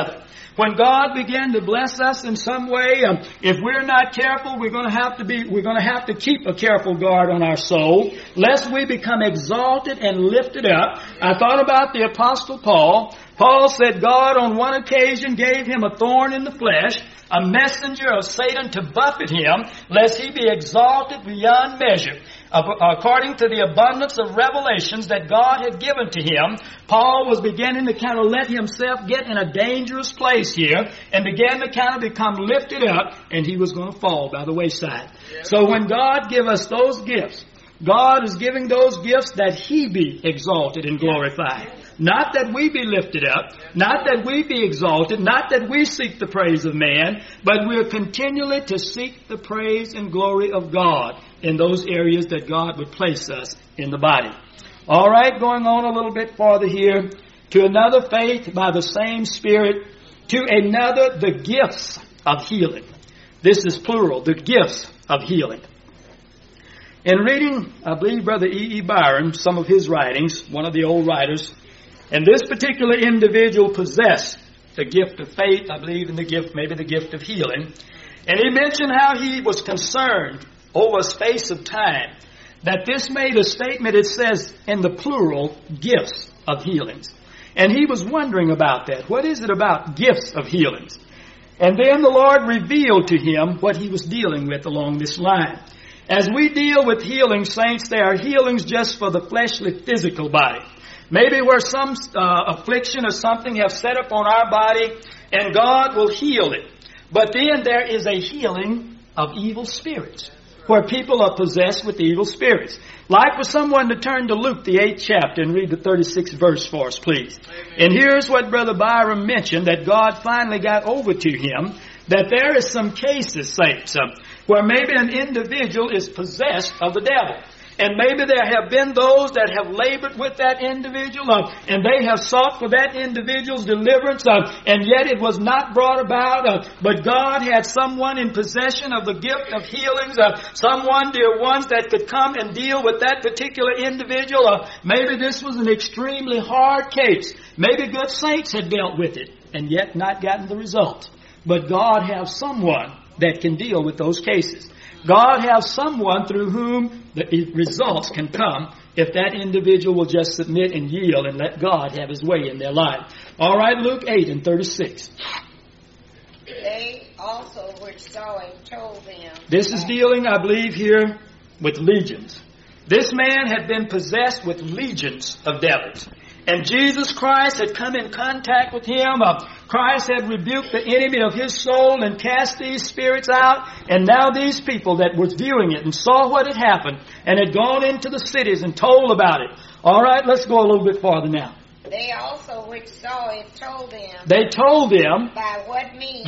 When God began to bless us in some way, if we're not careful, we're going to have to keep a careful guard on our soul, lest we become exalted and lifted up. I thought about the Apostle Paul. Paul said God on one occasion gave him a thorn in the flesh, a messenger of Satan to buffet him, lest he be exalted beyond measure. According to the abundance of revelations that God had given to him, Paul was beginning to kind of let himself get in a dangerous place here and began to kind of become lifted up, and he was going to fall by the wayside. So when God give us those gifts, God is giving those gifts that He be exalted and glorified. Not that we be lifted up, not that we be exalted, not that we seek the praise of man, but we're continually to seek the praise and glory of God in those areas that God would place us in the body. All right, going on a little bit farther here. To another, faith by the same Spirit. To another, the gifts of healing. This is plural, the gifts of healing. In reading, I believe, Brother E.E. Byron, some of his writings, one of the old writers, and this particular individual possessed the gift of faith, I believe, and maybe the gift of healing. And he mentioned how he was concerned over a space of time that this made a statement, it says in the plural, gifts of healings. And he was wondering about that. What is it about gifts of healings? And then the Lord revealed to him what he was dealing with along this line. As we deal with healing, saints, there are healings just for the fleshly, physical body. Maybe where some affliction or something have set up on our body, and God will heal it. But then there is a healing of evil spirits, where people are possessed with evil spirits. Like for someone to turn to Luke, the 8th chapter, and read the 36th verse for us, please. And here's what Brother Byron mentioned, that God finally got over to him, that there is some cases, saints, where maybe an individual is possessed of the devil. And maybe there have been those that have labored with that individual, and they have sought for that individual's deliverance, and yet it was not brought about. But God had someone in possession of the gift of healings, someone, dear ones, that could come and deal with that particular individual. Maybe this was an extremely hard case. Maybe good saints had dealt with it, and yet not gotten the result. But God has someone that can deal with those cases. God has someone through whom the results can come if that individual will just submit and yield and let God have His way in their life. All right, Luke 8 and 36. They also which saw him told them. This is dealing, I believe, here with legions. This man had been possessed with legions of devils. And Jesus Christ had come in contact with him. Christ had rebuked the enemy of his soul and cast these spirits out. And now these people that was viewing it and saw what had happened and had gone into the cities and told about it. All right, let's go a little bit farther now. They also which saw it told them. They told them by what means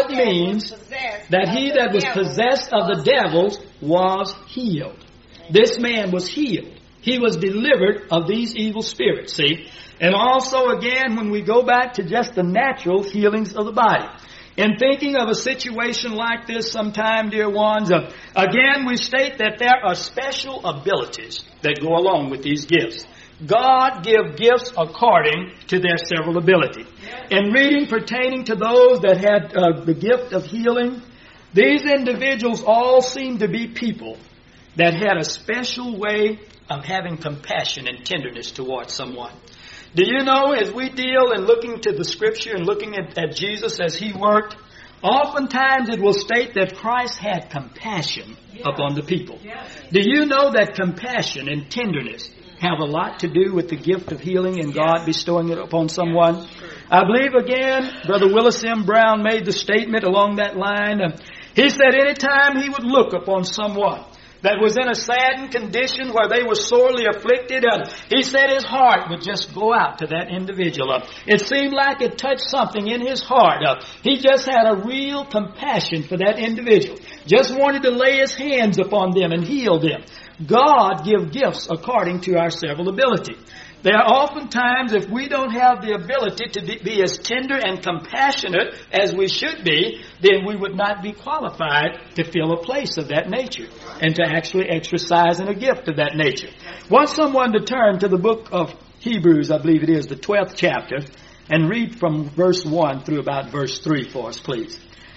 that he that was possessed of the devils was healed. This man was healed. He was delivered of these evil spirits, see? And also, again, when we go back to just the natural healings of the body. In thinking of a situation like this sometime, dear ones, again, we state that there are special abilities that go along with these gifts. God give gifts according to their several ability. In reading pertaining to those that had the gift of healing, these individuals all seem to be people that had a special way of having compassion and tenderness towards someone. Do you know, as we deal in looking to the Scripture and looking at Jesus as He worked, oftentimes it will state that Christ had compassion upon the people. Do you know that compassion and tenderness have a lot to do with the gift of healing and God bestowing it upon someone? I believe, again, Brother Willis M. Brown made the statement along that line. He said anytime he would look upon someone that was in a saddened condition where they were sorely afflicted, he said his heart would just go out to that individual. It seemed like it touched something in his heart. He just had a real compassion for that individual. Just wanted to lay his hands upon them and heal them. God give gifts according to our several ability. There are oftentimes, if we don't have the ability to be as tender and compassionate as we should be, then we would not be qualified to fill a place of that nature and to actually exercise in a gift of that nature. Want someone to turn to the book of Hebrews, I believe it is, the 12th chapter, And read from verse 1 through about verse 3 for us, please.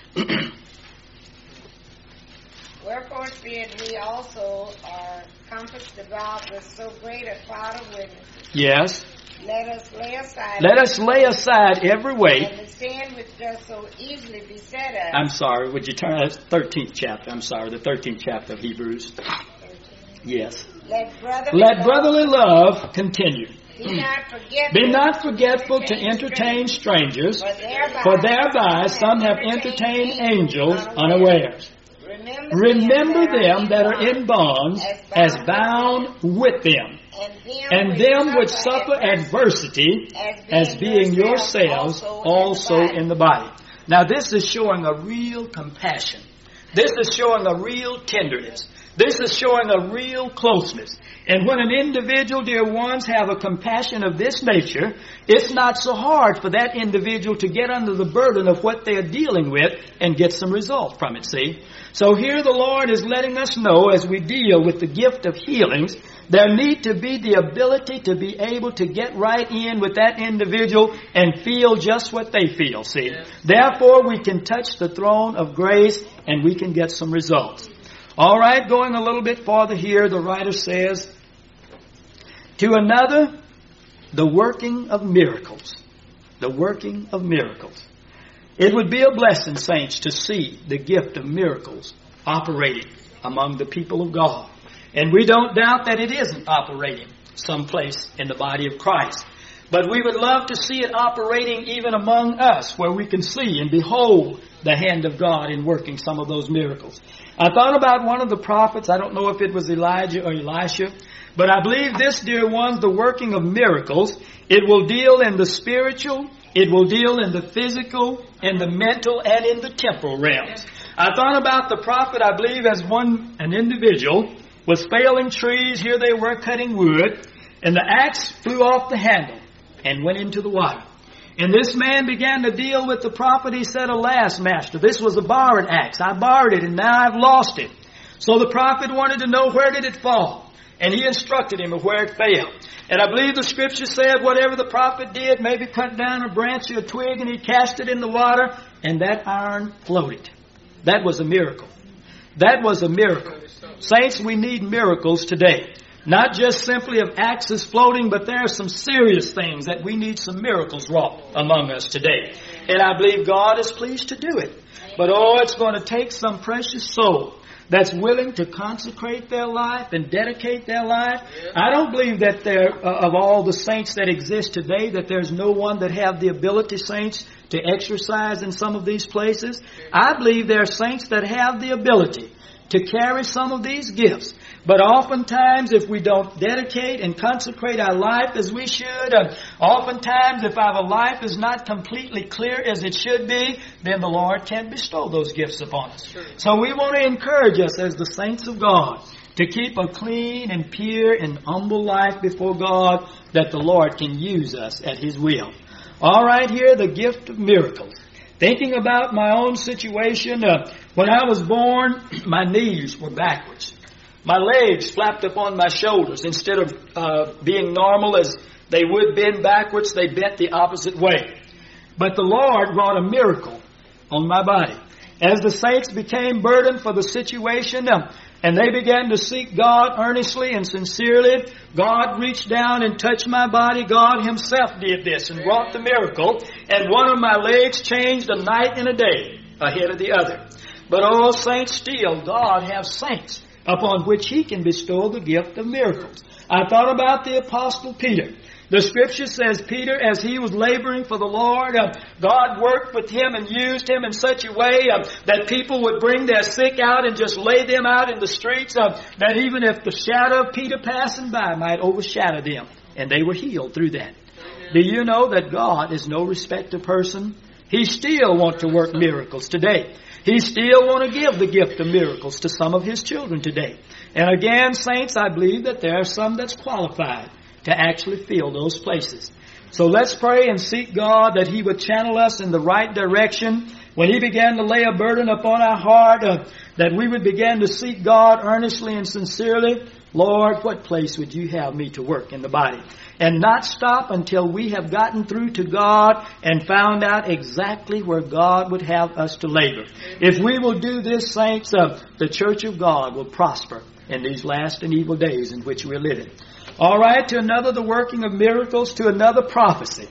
Wherefore, seeing we also are compassed about with so great a cloud of witnesses. Yes. Let us lay aside every weight. And the sin which does so easily beset us. I'm sorry, would you turn to the 13th chapter? I'm sorry, the 13th chapter of Hebrews. 13. Yes. Let brotherly love continue. Be not forgetful to entertain strangers, for thereby some have entertained angels unawares. Remember them that are in bonds as bound with them, and them which suffer adversity as being yourselves also in the body. Now this is showing a real compassion. This is showing a real tenderness. This is showing a real closeness. And when an individual, dear ones, have a compassion of this nature, it's not so hard for that individual to get under the burden of what they are dealing with and get some result from it, see? So here the Lord is letting us know as we deal with the gift of healings, there need to be the ability to be able to get right in with that individual and feel just what they feel, see? Yes. Therefore, we can touch the throne of grace and we can get some results. All right, going a little bit farther here, the writer says, to another, the working of miracles. The working of miracles. It would be a blessing, saints, to see the gift of miracles operating among the people of God. And we don't doubt that it isn't operating someplace in the body of Christ. But we would love to see it operating even among us, where we can see and behold the hand of God in working some of those miracles. I thought about one of the prophets. I don't know if it was Elijah or Elisha. But I believe this, dear ones, the working of miracles, it will deal in the spiritual, it will deal in the physical, in the mental, and in the temporal realms. I thought about the prophet, I believe, as an individual was felling trees. Here they were cutting wood, and the axe flew off the handle and went into the water. And this man began to deal with the prophet. He said, alas, master, this was a borrowed axe. I borrowed it, and now I've lost it. So the prophet wanted to know, where did it fall? And he instructed him of where it fell. And I believe the scripture said whatever the prophet did, maybe cut down a branch or a twig, and he cast it in the water, and that iron floated. That was a miracle. That was a miracle. Saints, we need miracles today. Not just simply of axes floating, but there are some serious things that we need some miracles wrought among us today. And I believe God is pleased to do it. But it's going to take some precious soul that's willing to consecrate their life and dedicate their life. I don't believe that of all the saints that exist today, that there's no one that have the ability, saints, to exercise in some of these places. I believe there are saints that have the ability to carry some of these gifts. But oftentimes, if we don't dedicate and consecrate our life as we should, oftentimes if our life is not completely clear as it should be, then the Lord can't bestow those gifts upon us. So we want to encourage us as the saints of God to keep a clean and pure and humble life before God, that the Lord can use us at His will. All right, here, the gift of miracles. Thinking about my own situation, when I was born, my knees were backwards. My legs flapped up on my shoulders. Instead of being normal as they would bend backwards, they bent the opposite way. But the Lord wrought a miracle on my body. As the saints became burdened for the situation, and they began to seek God earnestly and sincerely, God reached down and touched my body. God Himself did this and wrought the miracle. And one of my legs changed a night and a day ahead of the other. But saints, still, God has saints upon which He can bestow the gift of miracles. I thought about the Apostle Peter. The Scripture says Peter, as he was laboring for the Lord, God worked with him and used him in such a way that people would bring their sick out and just lay them out in the streets, that even if the shadow of Peter passing by might overshadow them, and they were healed through that. Do you know that God is no respecter of person? He still wants to work miracles today. He still wants to give the gift of miracles to some of His children today. And again, saints, I believe that there are some that's qualified to actually fill those places. So let's pray and seek God that He would channel us in the right direction. When He began to lay a burden upon our heart, that we would begin to seek God earnestly and sincerely. Lord, what place would You have me to work in the body? and not stop until we have gotten through to God and found out exactly where God would have us to labor. If we will do this, saints, the church of God will prosper in these last and evil days in which we're living. All right, to another, the working of miracles, to another, prophecy.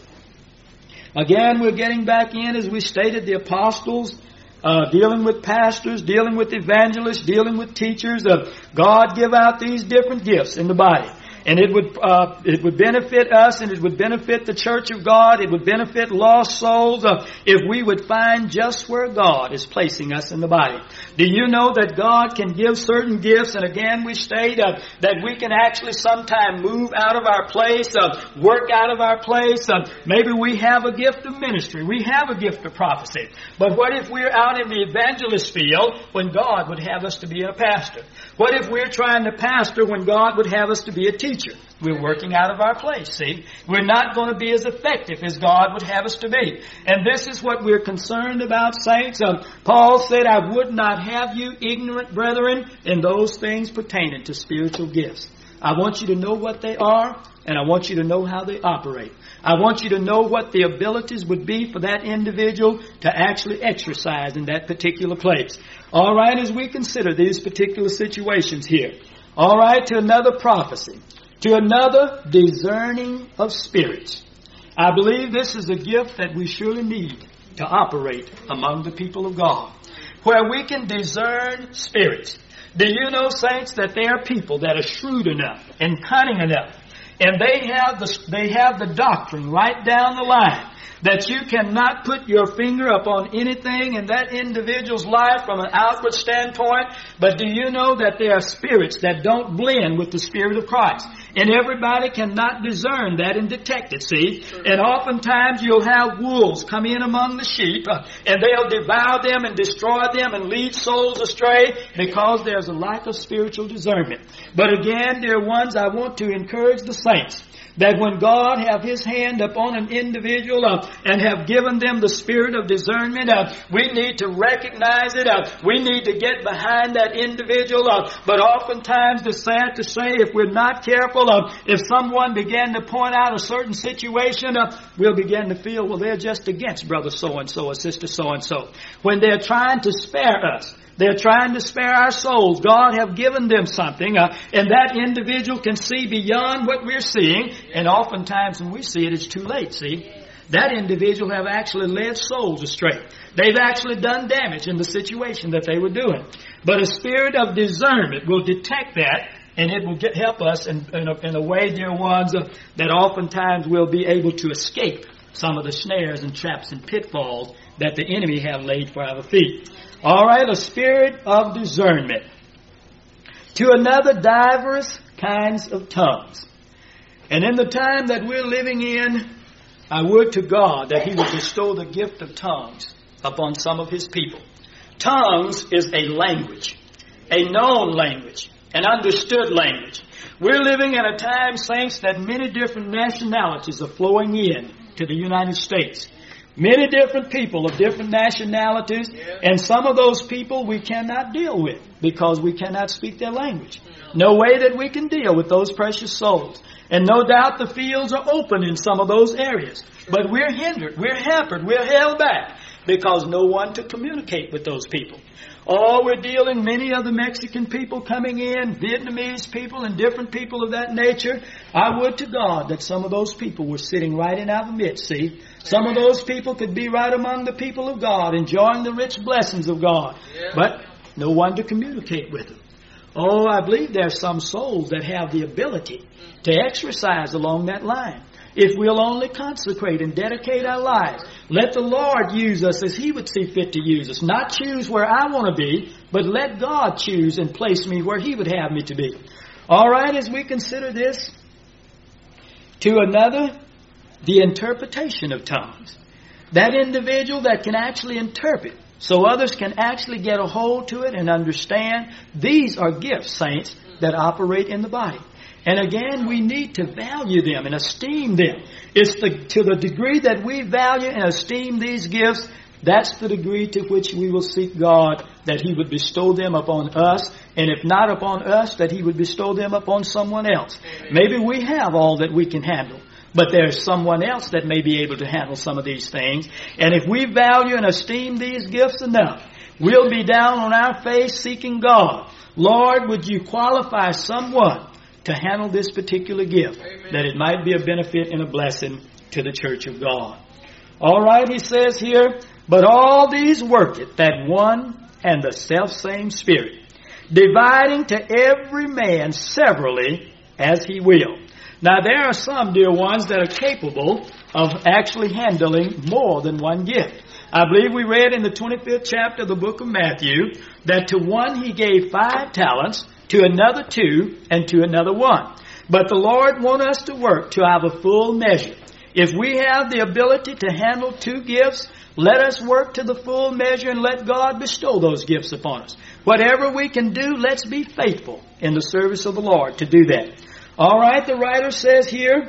Again, we're getting back in, as we stated, the apostles, dealing with pastors, dealing with evangelists, dealing with teachers. God give out these different gifts in the body. And it would benefit us, and it would benefit the church of God. It would benefit lost souls if we would find just where God is placing us in the body. Do you know that God can give certain gifts? And again, we state that we can actually sometime move out of our place, work out of our place. Maybe we have a gift of ministry. We have a gift of prophecy. But what if we're out in the evangelist field when God would have us to be a pastor? What if we're trying to pastor when God would have us to be a teacher? We're working out of our place, see? We're not going to be as effective as God would have us to be. And this is what we're concerned about, saints. Paul said, I would not have you ignorant, brethren, in those things pertaining to spiritual gifts. I want you to know what they are, and I want you to know how they operate. I want you to know what the abilities would be for that individual to actually exercise in that particular place. All right, as we consider these particular situations here. All right, to another, prophecy. To another, discerning of spirits. I believe this is a gift that we surely need to operate among the people of God, where we can discern spirits. Do you know, saints, that there are people that are shrewd enough and cunning enough, and they have the doctrine right down the line, that you cannot put your finger upon anything in that individual's life from an outward standpoint. But do you know that there are spirits that don't blend with the Spirit of Christ? And everybody cannot discern that and detect it, see? And oftentimes you'll have wolves come in among the sheep, and they'll devour them and destroy them and lead souls astray because there's a lack of spiritual discernment. But again, dear ones, I want to encourage the saints that when God have His hand upon an individual and have given them the spirit of discernment, we need to recognize it. We need to get behind that individual. But oftentimes, it's sad to say, if we're not careful, if someone began to point out a certain situation, we'll begin to feel, well, they're just against brother so-and-so or sister so-and-so. When they're trying to spare us, they're trying to spare our souls. God have given them something, and that individual can see beyond what we're seeing. And oftentimes when we see it, it's too late, see? That individual have actually led souls astray. They've actually done damage in the situation that they were doing. But a spirit of discernment will detect that, and it will help us in a way, dear ones, that oftentimes we'll be able to escape some of the snares and traps and pitfalls that the enemy have laid for our feet. All right, a spirit of discernment. To another, diverse kinds of tongues. And in the time that we're living in, I would to God that He would bestow the gift of tongues upon some of His people. Tongues is a language, a known language, an understood language. We're living in a time, saints, that many different nationalities are flowing in to the United States. Many different people of different nationalities, and some of those people we cannot deal with because we cannot speak their language. No way that we can deal with those precious souls. And no doubt the fields are open in some of those areas. But we're hindered, we're hampered, we're held back because no one to communicate with those people. Oh, we're dealing many of the Mexican people coming in, Vietnamese people and different people of that nature. I would to God that some of those people were sitting right in our midst, see? Some of those people could be right among the people of God, enjoying the rich blessings of God. But no one to communicate with them. Oh, I believe there are some souls that have the ability to exercise along that line. If we'll only consecrate and dedicate our lives, let the Lord use us as He would see fit to use us. Not choose where I want to be, but let God choose and place me where He would have me to be. All right, as we consider this, to another, the interpretation of tongues. That individual that can actually interpret so others can actually get a hold to it and understand. These are gifts, saints, that operate in the body. And again, we need to value them and esteem them. It's to the degree that we value and esteem these gifts, That's the degree to which we will seek God, that He would bestow them upon us, and if not upon us, that He would bestow them upon someone else. Maybe we have all that we can handle, but there's someone else that may be able to handle some of these things. And if we value and esteem these gifts enough, we'll be down on our face seeking God. Lord, would you qualify someone to handle this particular gift, that it might be a benefit and a blessing to the church of God. All right, he says here, but all these worketh that one and the selfsame Spirit, dividing to every man severally as he will. Now there are some, dear ones, that are capable of actually handling more than one gift. I believe we read in the 25th chapter of the book of Matthew that to one he gave 5 talents, to another 2, and to another 1. But the Lord wants us to work to have a full measure. If we have the ability to handle 2 gifts, let us work to the full measure and let God bestow those gifts upon us. Whatever we can do, let's be faithful in the service of the Lord to do that. All right, the writer says here,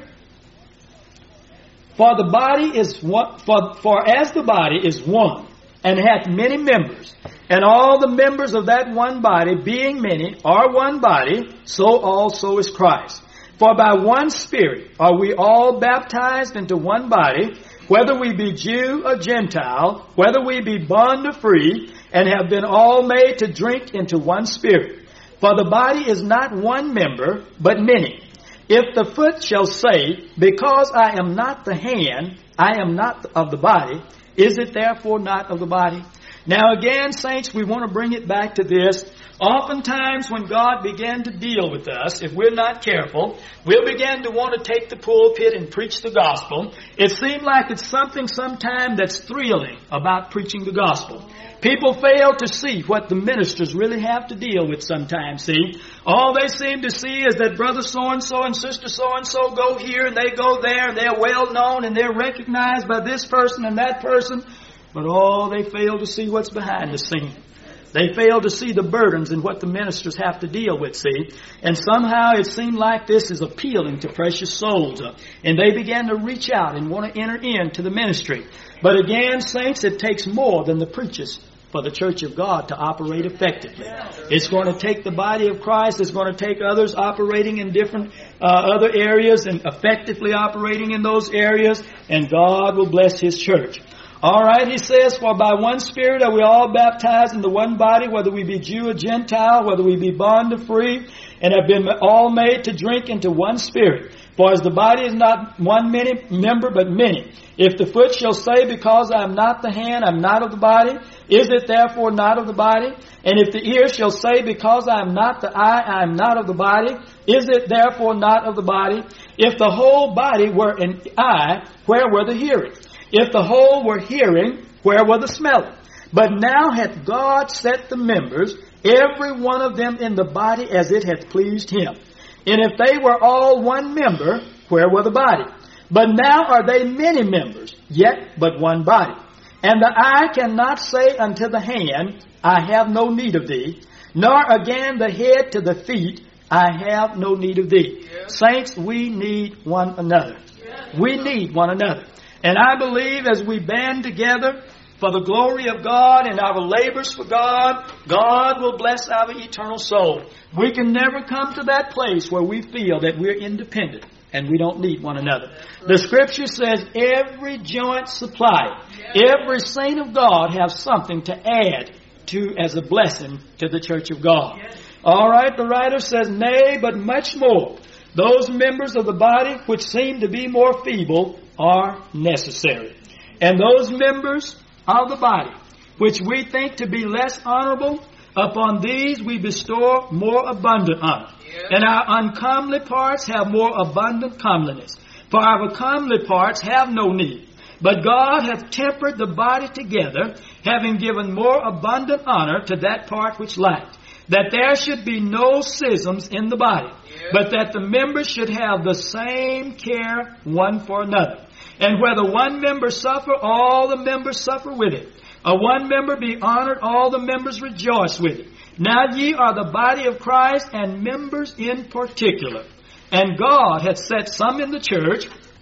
For the body is one, for as the body is one, and hath many members, and all the members of that one body, being many, are one body, so also is Christ. For by one Spirit are we all baptized into one body, whether we be Jew or Gentile, whether we be bond or free, and have been all made to drink into one Spirit. For the body is not one member, but many. If the foot shall say, Because I am not the hand, I am not of the body, is it therefore not of the body? Now again, saints, we want to bring it back to this. Oftentimes when God began to deal with us, if we're not careful, we'll begin to want to take the pulpit and preach the gospel. It seems like it's something sometime that's thrilling about preaching the gospel. People fail to see what the ministers really have to deal with sometimes, see. All they seem to see is that brother so-and-so and sister so-and-so go here and they go there and they're well known and they're recognized by this person and that person. But they fail to see what's behind the scene. They fail to see the burdens and what the ministers have to deal with, see. And somehow it seemed like this is appealing to precious souls. And they began to reach out and want to enter into the ministry. But again, saints, it takes more than the preachers for the church of God to operate effectively. It's going to take the body of Christ. It's going to take others operating in different other areas and effectively operating in those areas. And God will bless His church. All right, he says, For by one Spirit are we all baptized into one body, whether we be Jew or Gentile, whether we be bond or free, and have been all made to drink into one Spirit. For as the body is not one member, but many. If the foot shall say, Because I am not the hand, I am not of the body, is it therefore not of the body? And if the ear shall say, Because I am not the eye, I am not of the body, is it therefore not of the body? If the whole body were an eye, where were the hearing? If the whole were hearing, where were the smelling? But now hath God set the members, every one of them in the body as it hath pleased Him. And if they were all one member, where were the body? But now are they many members, yet but one body. And the eye cannot say unto the hand, I have no need of thee, nor again the head to the feet, I have no need of thee. Yeah. Saints, we need one another. Yeah. We need one another. And I believe as we band together for the glory of God and our labors for God, God will bless our eternal soul. We can never come to that place where we feel that we're independent and we don't need one another. The Scripture says every joint supplied, every saint of God has something to add to as a blessing to the church of God. All right, the writer says, Nay, but much more. Those members of the body which seem to be more feeble are necessary. And those members of the body which we think to be less honorable, upon these we bestow more abundant honor. And our uncomely parts have more abundant comeliness. For our comely parts have no need. But God hath tempered the body together, having given more abundant honor to that part which lacked, that there should be no schisms in the body, but that the members should have the same care one for another. And whether one member suffer, all the members suffer with it. Or one member be honored, all the members rejoice with it. Now ye are the body of Christ, and members in particular. And God hath set some in the church,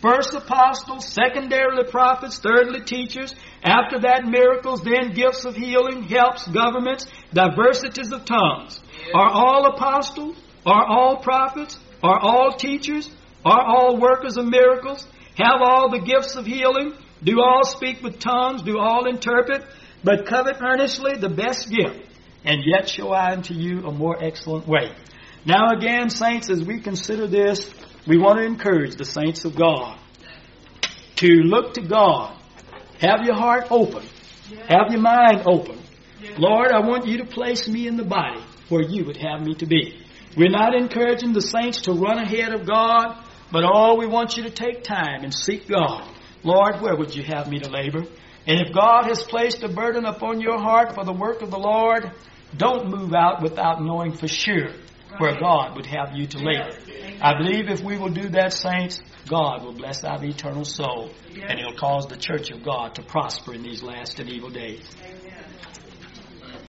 First apostles, secondarily prophets, thirdly teachers, after that miracles, then gifts of healing, helps, governments, diversities of tongues. Are all apostles? Are all prophets? Are all teachers? Are all workers of miracles? Have all the gifts of healing? Do all speak with tongues? Do all interpret? But covet earnestly the best gift, and yet show I unto you a more excellent way. Now again, saints, as we consider this, we want to encourage the saints of God to look to God. Have your heart open. Have your mind open. Lord, I want you to place me in the body where you would have me to be. We're not encouraging the saints to run ahead of God, but we want you to take time and seek God. Lord, where would you have me to labor? And if God has placed a burden upon your heart for the work of the Lord, don't move out without knowing for sure where God would have you to labor. I believe if we will do that, saints, God will bless our eternal soul, and He'll cause the church of God to prosper in these last and evil days.